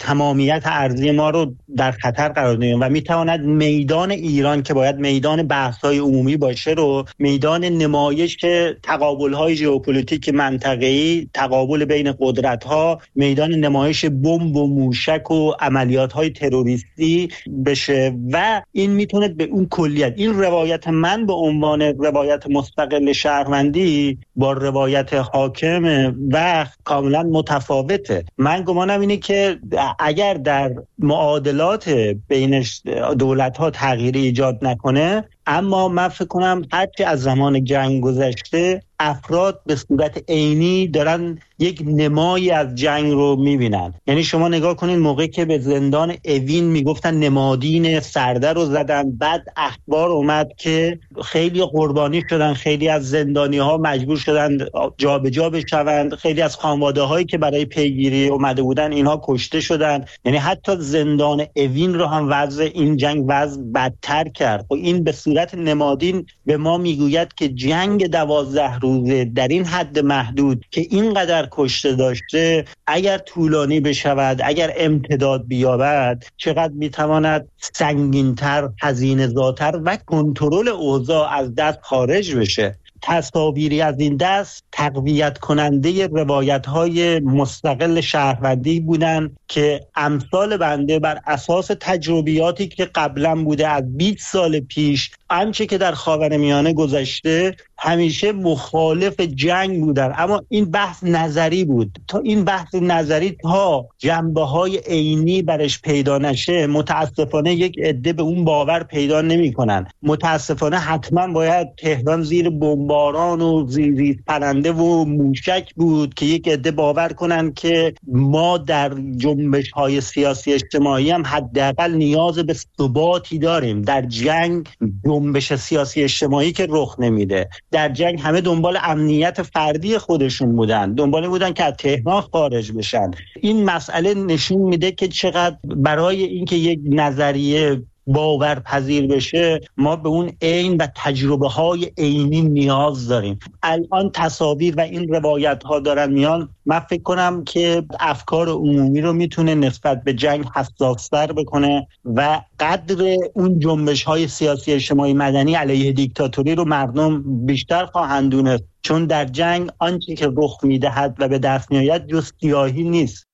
امنیت ارضی ما رو در خطر قرار دهیم و میتواند میدان ایران که باید میدان بحث‌های عمومی باشه رو میدان نمایش تقابل‌های ژئوپلیتیک منطقه‌ای، تقابل بین قدرت‌ها، میدان نمایش بمب و موشک و عملیات‌های تروریستی بشه و این میتونه به اون کلیت، این روایت من به عنوان روایت مستقل شهروندی با روایت حاکم و کاملا متفاوته. من گمانم اینه که اگر در معادلات بین دولت‌ها تغییری ایجاد نکنه، اما من فکر کنم هرچی از زمان جنگ گذشته افراد به صورت عینی دارن یک نمایی از جنگ رو میبینن. یعنی شما نگاه کنین موقعی که به زندان اوین میگفتن نمادین سرده رو زدن، بعد اخبار اومد که خیلی قربانی شدن، خیلی از زندانی ها مجبور شدن جابجا بشوند، خیلی از خانواده هایی که برای پیگیری اومده بودن اینها کشته شدن. یعنی حتی زندان اوین رو هم وضع این جنگ وضع بدتر کرد. و این به صورت نمادین به ما میگوید که جنگ 12 روزه در این حد محدود که اینقدر کشته داشته، اگر طولانی بشود، اگر امتداد بیابد، چقدر میتواند سنگین‌تر، هزینه‌زاتر و کنترل اوضاع از دست خارج بشه. تصاویری از این دست تقویت کننده روایت‌های مستقل شهروندی بودن که امثال بنده بر اساس تجربیاتی که قبلا بوده از 20 سال پیش، آنچه که در خاورمیانه گذشته، همیشه مخالف جنگ بودن. اما این بحث نظری بود. تا این بحث نظری تا جنبه‌های عینی برش پیدا نشه، متاسفانه یک عده به اون باور پیدا نمی‌کنن. متاسفانه حتما باید تهران زیر بمباران و زیر پرنده و موشک بود که یک عده باور کنن که ما در جنبش‌های سیاسی اجتماعی هم حداقل نیاز به ثباتی داریم. در جنگ جنبش سیاسی اجتماعی که رخ نمیده. در جنگ همه دنبال امنیت فردی خودشون بودن، دنبال بودن که از تهران خارج بشن. این مسئله نشون میده که چقدر برای اینکه یک نظریه باورپذیر بشه ما به اون عین و تجربه های عینی نیاز داریم. الان تصاویر و این روایت ها دارن میان. من فکر کنم که افکار عمومی رو میتونه نسبت به جنگ حساس‌تر بکنه و قدر اون جنبش های سیاسی اجتماعی مدنی علیه دیکتاتوری رو مردم بیشتر خواهند دونست، چون در جنگ آنچه که رخ میدهد و به دست میآید جز سیاهی نیست.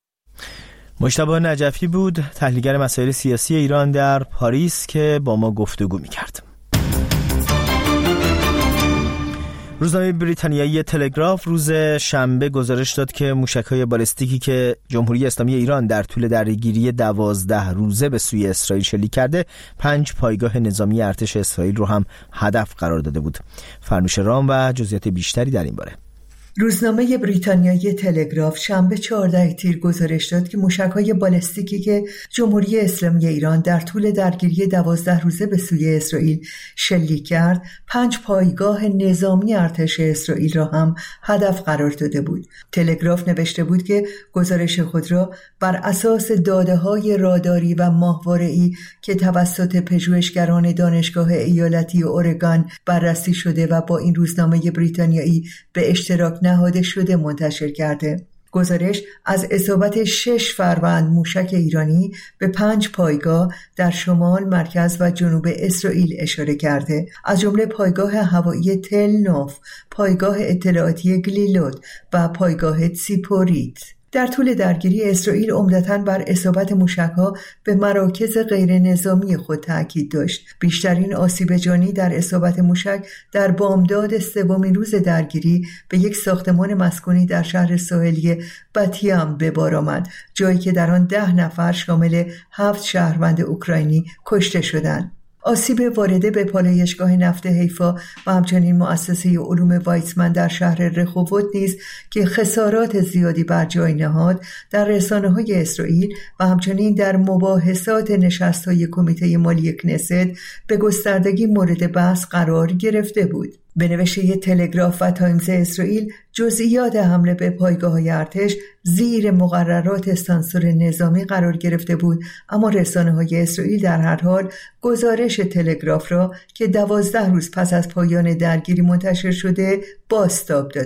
مجتبی نجفی بود، تحلیلگر مسائل سیاسی ایران در پاریس که با ما گفتگو می‌کرد. روزنامه بریتانیایی تلگراف روز شنبه گزارش داد که موشک‌های بالستیکی که جمهوری اسلامی ایران در طول درگیری 12 روزه به سوی اسرائیل شلیک کرده 5 پایگاه نظامی ارتش اسرائیل رو هم هدف قرار داده بود. فرنوش رام و جزئیات بیشتری در این باره. روزنامه بریتانیایی تلگراف شنبه 14 تیر گزارش داد که موشک‌های بالستیکی که جمهوری اسلامی ایران در طول درگیری 12 روزه به سوی اسرائیل شلیک کرد 5 پایگاه نظامی ارتش اسرائیل را هم هدف قرار داده بود. تلگراف نوشته بود که گزارش خود را بر اساس داده‌های راداری و ماهواره‌ای که توسط پژوهشگران دانشگاه ایالتی اورگان بررسی شده و با این روزنامه بریتانیایی به اشتراک نهاده شده منتشر کرده. گزارش از اصابت 6 فروند موشک ایرانی به 5 پایگاه در شمال، مرکز و جنوب اسرائیل اشاره کرده، از جمله پایگاه هوایی تل نوف، پایگاه اطلاعاتی گلیلود و پایگاه تسیپوریت. در طول درگیری اسرائیل عمدتاً بر اصابت موشک‌ها به مراکز غیر نظامی خود تاکید داشت. بیشترین آسیب جانی در اصابت موشک در بامداد سومین روز درگیری به یک ساختمان مسکونی در شهر ساحلی باتیام به بار آمد، جایی که در آن 10 نفر شامل 7 شهروند اوکراینی کشته شدند. آسیب وارده به پالایشگاه نفت حیفا و همچنین مؤسسه علوم وایسمن در شهر رخوت نیز که خسارات زیادی بر جای نهاد، در رسانه‌های اسرائیل و همچنین در مباحثات نشست‌های کمیته مالی کنست به گستردگی مورد بحث قرار گرفته بود. به نوشته تلگراف و تایمز اسرائیل، جزئیات حمله به پایگاه‌های ارتش زیر مقررات سانسور نظامی قرار گرفته بود، اما رسانه‌های اسرائیل در هر حال گزارش تلگراف را که 12 روز پس از پایان درگیری منتشر شده بازتاب دادند.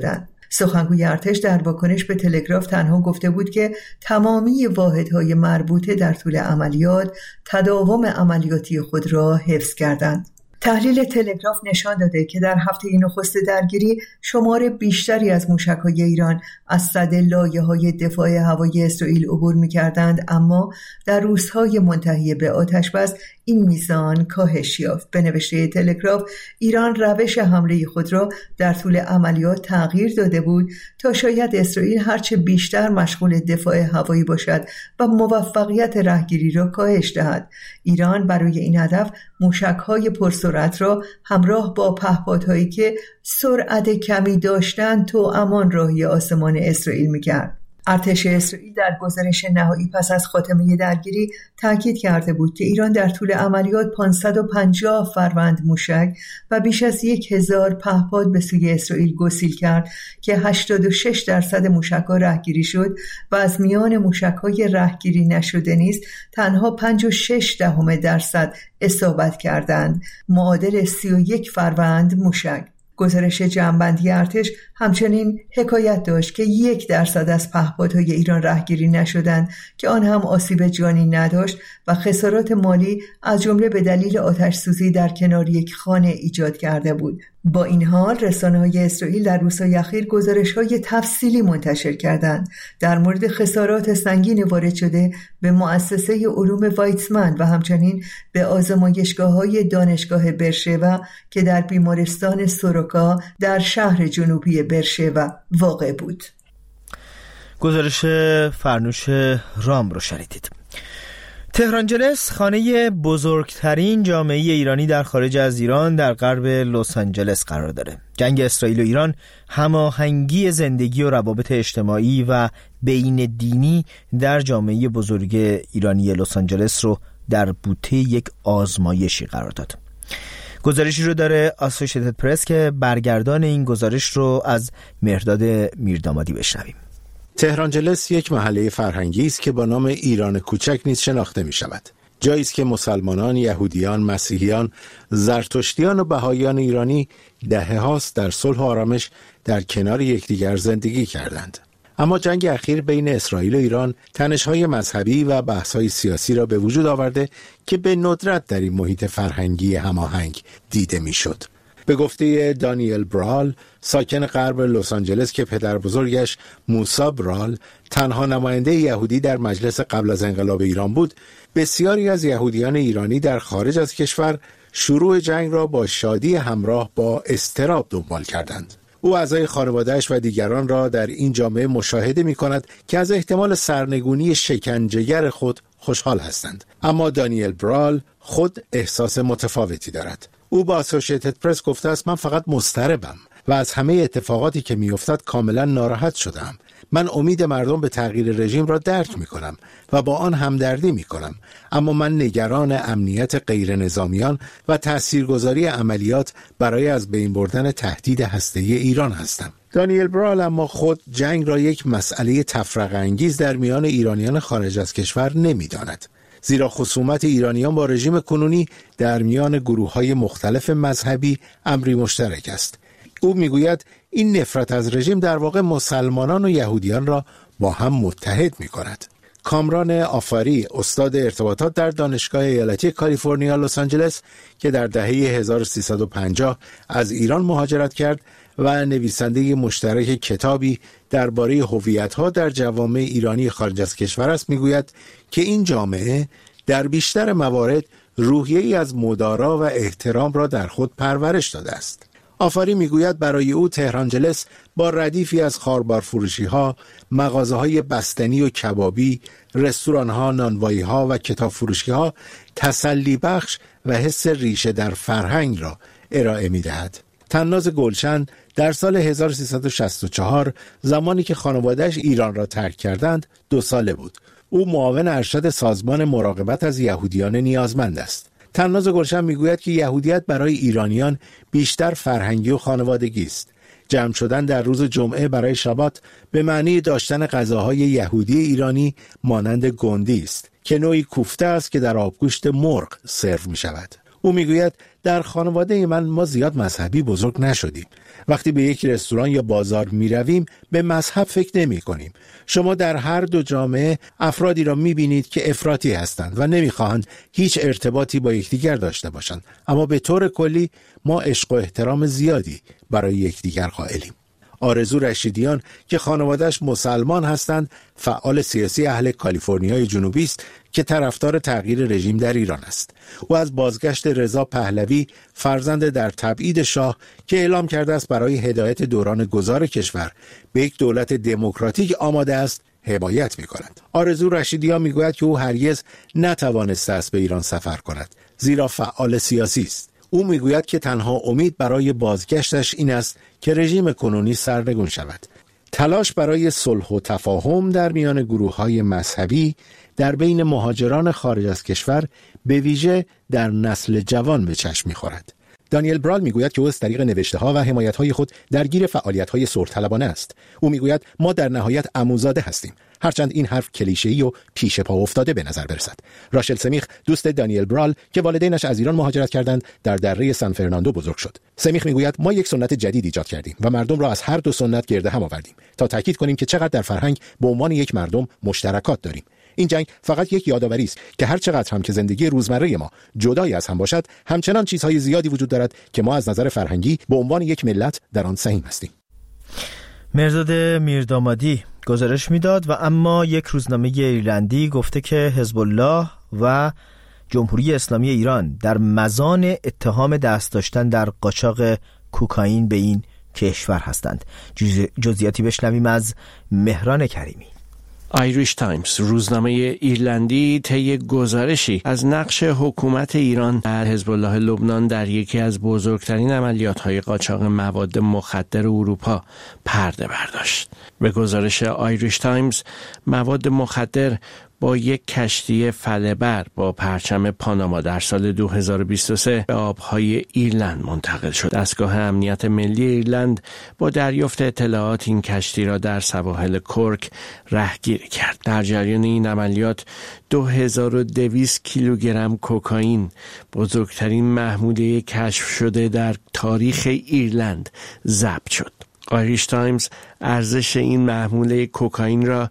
سخنگوی ارتش در واکنش به تلگراف تنها گفته بود که تمامی واحدهای مربوطه در طول عملیات تداوم عملیاتی خود را حفظ کردند. تحلیل تلگراف نشان داده که در هفته نخست درگیری شمار بیشتری از موشک‌های ایران از سد لایه‌های دفاع هوایی اسرائیل عبور می‌کردند، اما در روزهای منتهی به آتش‌بس این میزان کاهش یافت. به نوشته تلگراف، ایران روش حمله خود را در طول عملیات تغییر داده بود تا شاید اسرائیل هرچه بیشتر مشغول دفاع هوایی باشد و موفقیت رهگیری را کاهش دهد. ایران برای این هدف موشک‌های پرسرعت را همراه با پهپادهایی که سرعت کمی داشتند توامان راهی آسمان اسرائیل می‌کرد. ارتش اسرائیل در گزارش نهایی پس از خاتمه درگیری تاکید کرده بود که ایران در طول عملیات 550 فروند موشک و بیش از 1000 پهپاد به سوی اسرائیل گسیل کرد که 86% موشک‌ها رهگیری شد و از میان موشک‌های رهگیری نشده نیز تنها 5.6% اصابت کردند، معادل 31 فروند موشک. گزارش جمع‌بندی ارتش همچنین حکایت داشت که 1% از پهپادهای ایران رهگیری نشدند که آن هم آسیب جانی نداشت و خسارات مالی از جمله به دلیل آتش‌سوزی در کنار یک خانه ایجاد کرده بود. با این حال رسانه‌های اسرائیل در روزهای اخیر گزارش‌های تفصیلی منتشر کردند در مورد خسارات سنگین وارد شده به مؤسسه علوم وایتزمن و همچنین به آزمایشگاه‌های دانشگاه برشوا که در بیمارستان سوروکا در شهر جنوبی برشوا واقع بود. گزارش فرنوش رام رو شنیدید. تهرانجلس خانه بزرگترین جامعه ایرانی در خارج از ایران در غرب لس آنجلس قرار داره. جنگ اسرائیل و ایران هماهنگی زندگی و روابط اجتماعی و بین دینی در جامعه بزرگ ایرانی لس آنجلس رو در بوته یک آزمایشی قرار داد. گزارشی رو داره آسوشیتد پرس که برگردان این گزارش رو از مهرداد میردامادی بشنویم. تهرانجلس یک محله فرهنگی است که با نام ایران کوچک نیز شناخته می شود. جایی است که مسلمانان، یهودیان، مسیحیان، زرتشتیان و بهائیان ایرانی دهه‌هاست در صلح و آرامش در کنار یکدیگر زندگی کردند. اما جنگ اخیر بین اسرائیل و ایران تنش‌های مذهبی و بحث‌های سیاسی را به وجود آورده که به ندرت در این محیط فرهنگی هماهنگ دیده می‌شد. به گفته دانیل برال، ساکن غرب لس آنجلس که پدر بزرگش موسی برال تنها نماینده یهودی در مجلس قبل از انقلاب ایران بود، بسیاری از یهودیان ایرانی در خارج از کشور شروع جنگ را با شادی همراه با اضطراب دنبال کردند. او اعضای خانواده‌اش و دیگران را در این جامعه مشاهده می‌کند که از احتمال سرنگونی شکنجهگر خود خوشحال هستند. اما دانیل برال خود احساس متفاوتی دارد. او با آسوشیتد پرس گفته است: من فقط مضطربم و از همه اتفاقاتی که میافتد کاملا ناراحت شدم. من امید مردم به تغییر رژیم را درک میکنم و با آن همدردی میکنم، اما من نگران امنیت غیر نظامیان و تاثیرگذاری عملیات برای از بین بردن تهدید هسته‌ای ایران هستم. دانیل برال اما خود جنگ را یک مسئله تفرقه انگیز در میان ایرانیان خارج از کشور نمیداند، زیرا خصومت ایرانیان با رژیم کنونی در میان گروه‌های مختلف مذهبی امری مشترک است. او میگوید این نفرت از رژیم در واقع مسلمانان و یهودیان را با هم متحد می‌کند. کامران آفاری، استاد ارتباطات در دانشگاه ایالتی کالیفرنیا لس آنجلس که در دهه 1350 از ایران مهاجرت کرد و نویسنده مشترک کتابی درباره هویت‌ها در جوامع ایرانی خارج از کشور است، میگوید که این جامعه در بیشتر موارد روحیه‌ای از مدارا و احترام را در خود پرورش داده است. آفاری میگوید برای او تهرانجلس با ردیفی از خاربار فروشی‌ها، مغازه‌های بستنی و کبابی، رستوران‌ها، نانوایی‌ها و کتاب فروشی‌ها تسلی بخش و حس ریشه در فرهنگ را ارائه می‌دهد. طناز گلشن در سال 1364 زمانی که خانواده‌اش ایران را ترک کردند 2 ساله بود. او معاون ارشد سازمان مراقبت از یهودیان نیازمند است. طناز گلشن میگوید که یهودیت برای ایرانیان بیشتر فرهنگی و خانوادگی است. جمع شدن در روز جمعه برای شبات به معنی داشتن غذاهای یهودی ایرانی مانند گندی است که نوعی کوفته است که در آبگوشت مرغ سرو می شود. او میگوید در خانواده من ما زیاد مذهبی بزرگ نشدیم. وقتی به یک رستوران یا بازار می رویم به مذهب فکر نمی کنیم. شما در هر دو جامعه افرادی را می بینید که افراطی هستند و نمی خواهند هیچ ارتباطی با یکدیگر داشته باشند، اما به طور کلی ما عشق و احترام زیادی برای یکدیگر قائلیم. آرزو رشیدیان که خانواده‌اش مسلمان هستند، فعال سیاسی اهل کالیفرنیای جنوبی است که طرفدار تغییر رژیم در ایران است. او از بازگشت رضا پهلوی، فرزند در تبعید شاه که اعلام کرده است برای هدایت دوران گذار کشور به یک دولت دموکراتیک آماده است، حمایت می‌کند. آرزو رشیدیان می‌گوید که او هرگز نتوانسته است به ایران سفر کند، زیرا فعال سیاسی است. او میگوید که تنها امید برای بازگشتش این است که رژیم کنونی سرنگون شود. تلاش برای صلح و تفاهم در میان گروه‌های مذهبی در بین مهاجران خارج از کشور به ویژه در نسل جوان به چشم می‌خورد. دانیل برال میگوید که او از طریق نوشته‌ها و حمایت‌های خود درگیر فعالیت‌های صلح‌طلبانه است. او میگوید ما در نهایت عموزاده هستیم، هرچند این حرف کلیشه‌ای و پیش پا افتاده به نظر برسد. راشل سمیخ، دوست دانیل برال که والدینش از ایران مهاجرت کردند، در دره سان فرناندو بزرگ شد. سمیخ میگوید ما یک سنت جدید ایجاد کردیم و مردم را از هر دو سنت گرد هم آوردیم تا تاکید کنیم که چقدر در فرهنگ به عنوان یک مردم مشترکات داریم. این جنگ فقط یک یادآوری است که هر چقدر هم که زندگی روزمره ما جدایی از هم باشد، همچنان چیزهای زیادی وجود دارد که ما از نظر فرهنگی به عنوان یک ملت در آن سهیم هستیم. مرداد میردامادی گزارش میداد و اما یک روزنامه ایرلندی گفته که حزب الله و جمهوری اسلامی ایران در مزان اتهام دست داشتن در قاچاق کوکائین به این کشور هستند. جزئیاتی بشنویم از مهران کریمی. آیریش تایمز، روزنامه ایرلندی، طی گزارشی از نقش حکومت ایران در حزب الله لبنان در یکی از بزرگترین عملیات‌های قاچاق مواد مخدر اروپا پرده برداشت. به گزارش آیریش تایمز، مواد مخدر با یک کشتی فله‌بر با پرچم پاناما در سال 2023 به آبهای ایرلند منتقل شد. دستگاه امنیت ملی ایرلند با دریافت اطلاعات این کشتی را در سواحل کرک رهگیری کرد. در جریان این عملیات 2200 کیلوگرم کوکائین، بزرگترین محموله کشف شده در تاریخ ایرلند، ضبط شد. آیریش تایمز ارزش این محموله کوکائین را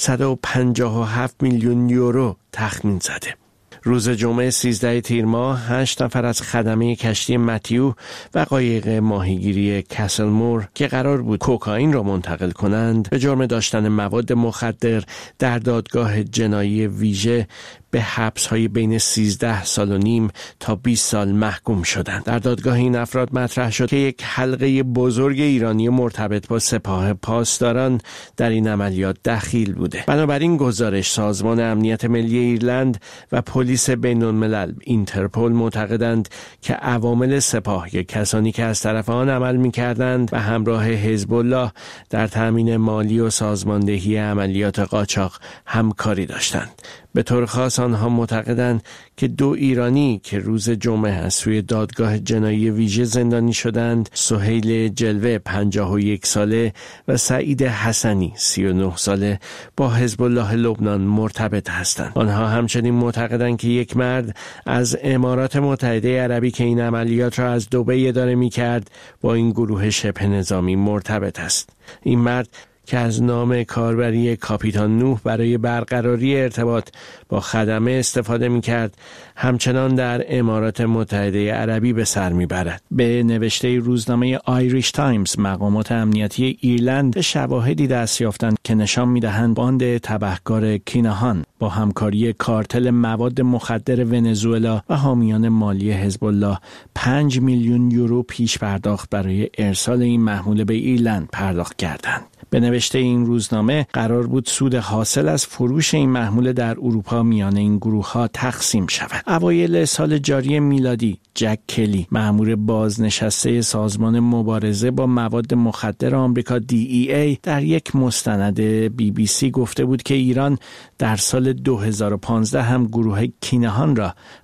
157 میلیون یورو تخمین زده. روز جمعه 13 تیر ماه 8 نفر از خدمه کشتی متیو و قایق ماهیگیری کسلمور که قرار بود کوکائین را منتقل کنند به جرم داشتن مواد مخدر در دادگاه جنایی ویژه به حبس‌های بین 13 سال و نیم تا 20 سال محکوم شدند. در دادگاه این افراد مطرح شد که یک حلقه بزرگ ایرانی مرتبط با سپاه پاسداران در این عملیات دخیل بوده. بنابراین گزارش سازمان امنیت ملی ایرلند و پلیس بین‌الملل اینترپل معتقدند که عوامل سپاه یا کسانی که از طرف آن عمل می‌کردند و همراه حزب الله در تامین مالی و سازماندهی عملیات قاچاق همکاری داشتند. به طور خاص آنها معتقدند که 2 ایرانی که روز جمعه از سوی دادگاه جنایی ویژه زندانی شدند، سهیل جلوه 51 ساله و سعید حسنی 39 ساله، با حزب الله لبنان مرتبط هستند. آنها همچنین معتقدند که یک مرد از امارات متحده عربی که این عملیات را از دبی اداره می‌کرد با این گروه شبه نظامی مرتبط است. این مرد که از نام کاربری کاپیتان نوح برای برقراری ارتباط با خدمه استفاده می‌کرد، همچنان در امارات متحده عربی به سر می‌برد. به نوشته روزنامه آیریش تایمز، مقامات امنیتی ایرلند به شواهدی دست یافتند که نشان می‌دهند باند تبهکار کیناهان با همکاری کارتل مواد مخدر ونزوئلا و حامیان مالی حزب الله 5 میلیون یورو پیش پرداخت برای ارسال این محموله به ایرلند پرداخت کردند. به نوشته این روزنامه قرار بود سود حاصل از فروش این محموله در اروپا میان این گروه‌ها تقسیم شود. اوایل سال جاری میلادی جک کلی، مأمور بازنشسته سازمان مبارزه با مواد مخدر آمریکا DEA، در یک مستند BBC گفته بود که ایران در سال 2015 هم گروه کینهان را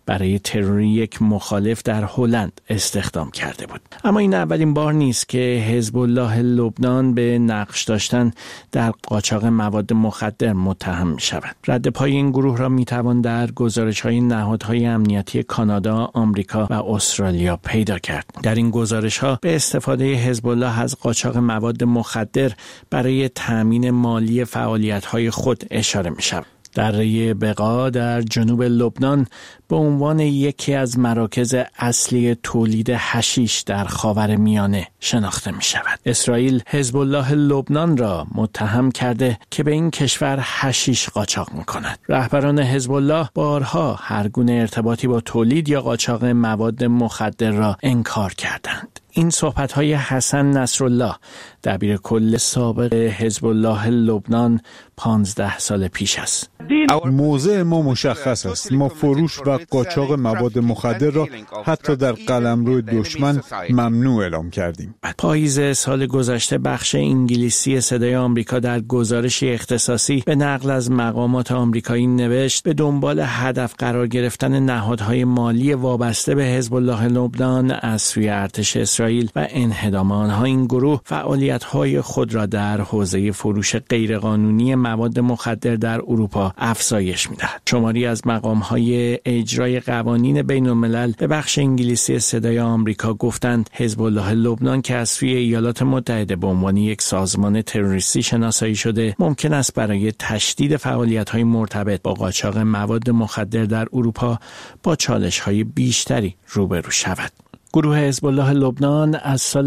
برای تروری یک مخالف در هلند استخدام کرده بود. اما این اولین بار نیست که حزب الله لبنان به نقش داشتن در قاچاق مواد مخدر متهم می شود. رد پای این گروه را می توان در گزارش‌های نهادهای امنیتی کانادا، آمریکا و استرالیا پیدا کرد. در این گزارش‌ها به استفاده حزب الله از قاچاق مواد مخدر برای تأمین مالی فعالیت‌های خود اشاره می شود. دره بقا در جنوب لبنان به عنوان یکی از مراکز اصلی تولید حشیش در خاورمیانه شناخته می شود. اسرائیل حزب الله لبنان را متهم کرده که به این کشور حشیش قاچاق می کند. رهبران حزب الله بارها هر گونه ارتباطی با تولید یا قاچاق مواد مخدر را انکار کردند. این صحبت‌های حسن نصرالله، دبیر کل سابق حزب الله لبنان 15 سال پیش است. موضع ما مشخص است. ما فروش و قاچاق مواد مخدر را حتی در قلمرو دشمن ممنوع اعلام کردیم. پاییز سال گذشته بخش انگلیسی صدای آمریکا در گزارشی اختصاصی به نقل از مقامات آمریکایی نوشت به دنبال هدف قرار گرفتن نهادهای مالی وابسته به حزب الله لبنان از سوی ارتش اسرائیل و انهدام آنها، این گروه فعالیت‌های خود را در حوزه فروش غیرقانونی مواد مخدر در اروپا افزایش می‌دهد. شماری از مقام‌های اجرای قوانین بین‌الملل به بخش انگلیسی صدای آمریکا گفتند حزب الله لبنان که از سوی ایالات متحده به عنوان یک سازمان تروریستی شناسایی شده، ممکن است برای تشدید فعالیت‌های مرتبط با قاچاق مواد مخدر در اروپا با چالش‌های بیشتری روبرو شود. گروه حزب الله لبنان از سال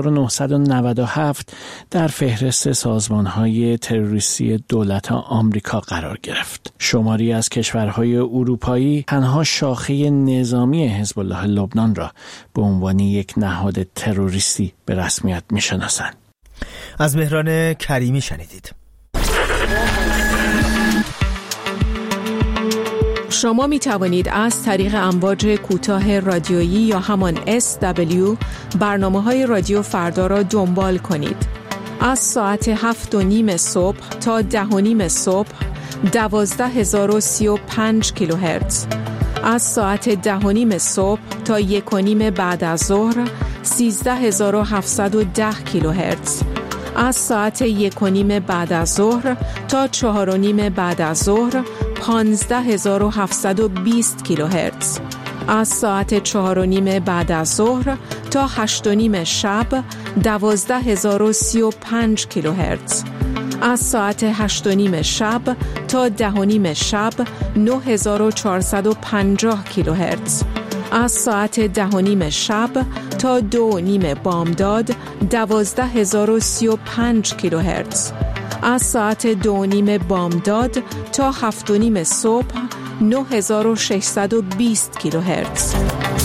1997 در فهرست سازمان‌های تروریستی دولت آمریکا قرار گرفت. شماری از کشورهای اروپایی تنها شاخه نظامی حزب الله لبنان را به عنوان یک نهاد تروریستی به رسمیت می‌شناسند. از مهران کریمی شنیدید. شما می توانید از طریق امواج کوتاه رادیویی یا همان SW برنامه‌های رادیو فردا را دنبال کنید. از ساعت 7:30 صبح تا 10:30 صبح 12035 کیلوهرتز. از ساعت 10:30 صبح تا 1:30 بعد از ظهر 13710 کیلوهرتز. از ساعت 1:30 بعد از ظهر تا 4:30 بعد از ظهر 15720 کیلوهرتز. از ساعت 4:30 بعد از ظهر تا 8:30 شب 12035 کیلوهرتز. از ساعت 8:30 شب تا 10:30 شب 9450 کیلوهرتز. از ساعت 10:30 شب تا 2:30 بامداد 12035 کیلوهرتز. از ساعت 2:30 بامداد تا 7:30 صبح 9620 کیلوهرتز.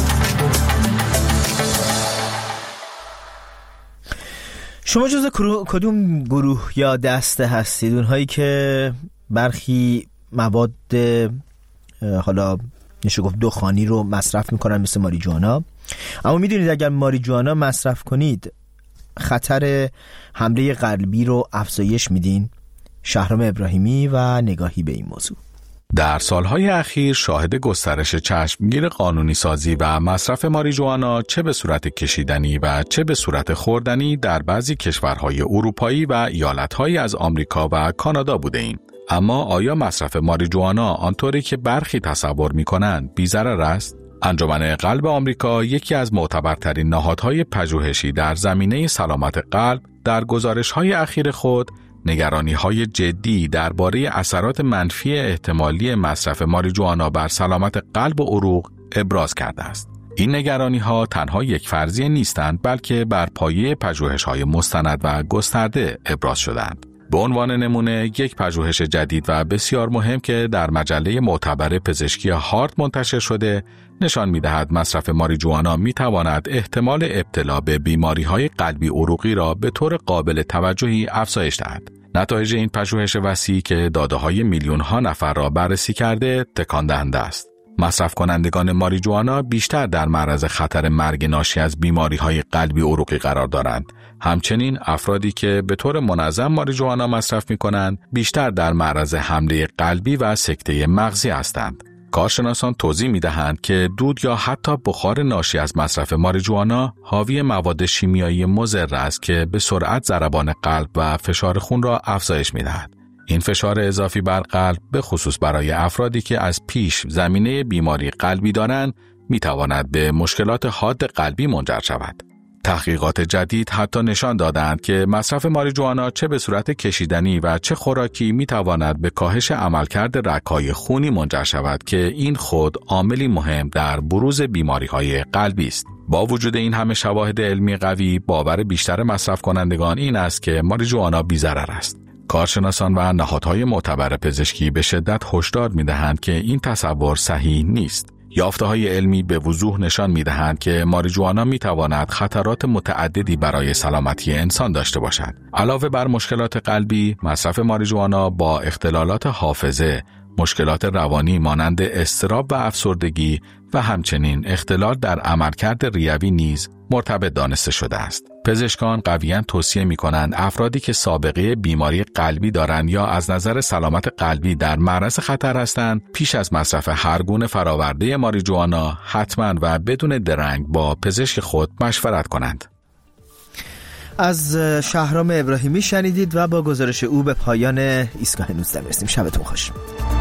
شما جز کدوم گروه یا دسته هستید؟ اونهایی که برخی مواد حالا میشه گفت دخانی رو مصرف میکنن مثل ماریجوانا، اما میدونید اگر ماریجوانا مصرف کنید خطر حمله قلبی رو افزایش میدین؟ شهرام ابراهیمی و نگاهی به این موضوع. در سالهای اخیر شاهد گسترش چشمگیر قانونی سازی و مصرف ماریجوانا چه به صورت کشیدنی و چه به صورت خوردنی در بعضی کشورهای اروپایی و ایالتهایی از آمریکا و کانادا بوده ایم. اما آیا مصرف ماریجوانا آنطوری که برخی تصور می‌کنند بی‌ضرر است؟ انجمن قلب آمریکا، یکی از معتبرترین نهادهای پژوهشی در زمینه سلامت قلب، در گزارش‌های اخیر خود نگرانی‌های جدی درباره اثرات منفی احتمالی مصرف ماریجوانا بر سلامت قلب و عروق ابراز کرده است. این نگرانی‌ها تنها یک فرضیه نیستند، بلکه بر پایه پژوهش‌های مستند و گسترده ابراز شدند. به عنوان نمونه، یک پژوهش جدید و بسیار مهم که در مجله معتبر پزشکی هارت منتشر شده، نشان می‌دهد مصرف ماریجوانا می‌تواند احتمال ابتلا به بیماری‌های قلبی عروقی را به طور قابل توجهی افزایش دهد. نتایج این پژوهش وسیع که داده‌های میلیون‌ها نفر را بررسی کرده، تکان دهنده است. مصرف کنندگان ماریجوانا بیشتر در معرض خطر مرگ ناشی از بیماری‌های قلبی عروقی قرار دارند. همچنین افرادی که به طور منظم ماریجوانا مصرف می‌کنند، بیشتر در معرض حمله قلبی و سکته مغزی هستند. کارشناسان توضیح می‌دهند که دود یا حتی بخار ناشی از مصرف ماریجوانا حاوی مواد شیمیایی مضر است که به سرعت ضربان قلب و فشار خون را افزایش می‌دهد. این فشار اضافی بر قلب به خصوص برای افرادی که از پیش زمینه بیماری قلبی دارند می‌تواند به مشکلات حاد قلبی منجر شود. تحقیقات جدید حتی نشان دادند که مصرف ماریجوانا چه به صورت کشیدنی و چه خوراکی میتواند به کاهش عملکرد رگ‌های خونی منجر شود که این خود عاملی مهم در بروز بیماری‌های قلبی است. با وجود این همه شواهد علمی قوی، باور بیشتر مصرف کنندگان این است که ماریجوانا بی‌ضرر است. کارشناسان و نهادهای معتبر پزشکی به شدت هشدار می‌دهند که این تصور صحیح نیست. یافته‌های علمی به وضوح نشان می‌دهند که ماریجوانا می‌تواند خطرات متعددی برای سلامتی انسان داشته باشد. علاوه بر مشکلات قلبی، مصرف ماریجوانا با اختلالات حافظه، مشکلات روانی مانند اضطراب و افسردگی و همچنین اختلال در عملکرد ریوی نیز مرتبط دانسته شده است. پزشکان قویاً توصیه می‌کنند افرادی که سابقه بیماری قلبی دارند یا از نظر سلامت قلبی در معرض خطر هستند، پیش از مصرف هر گونه فراورده ماریجوانا حتماً و بدون درنگ با پزشک خود مشورت کنند. از شهرام ابراهیمی شنیدید و با گزارش او به پایان ایستگاه 19 رسیدیم. شبتون خوش.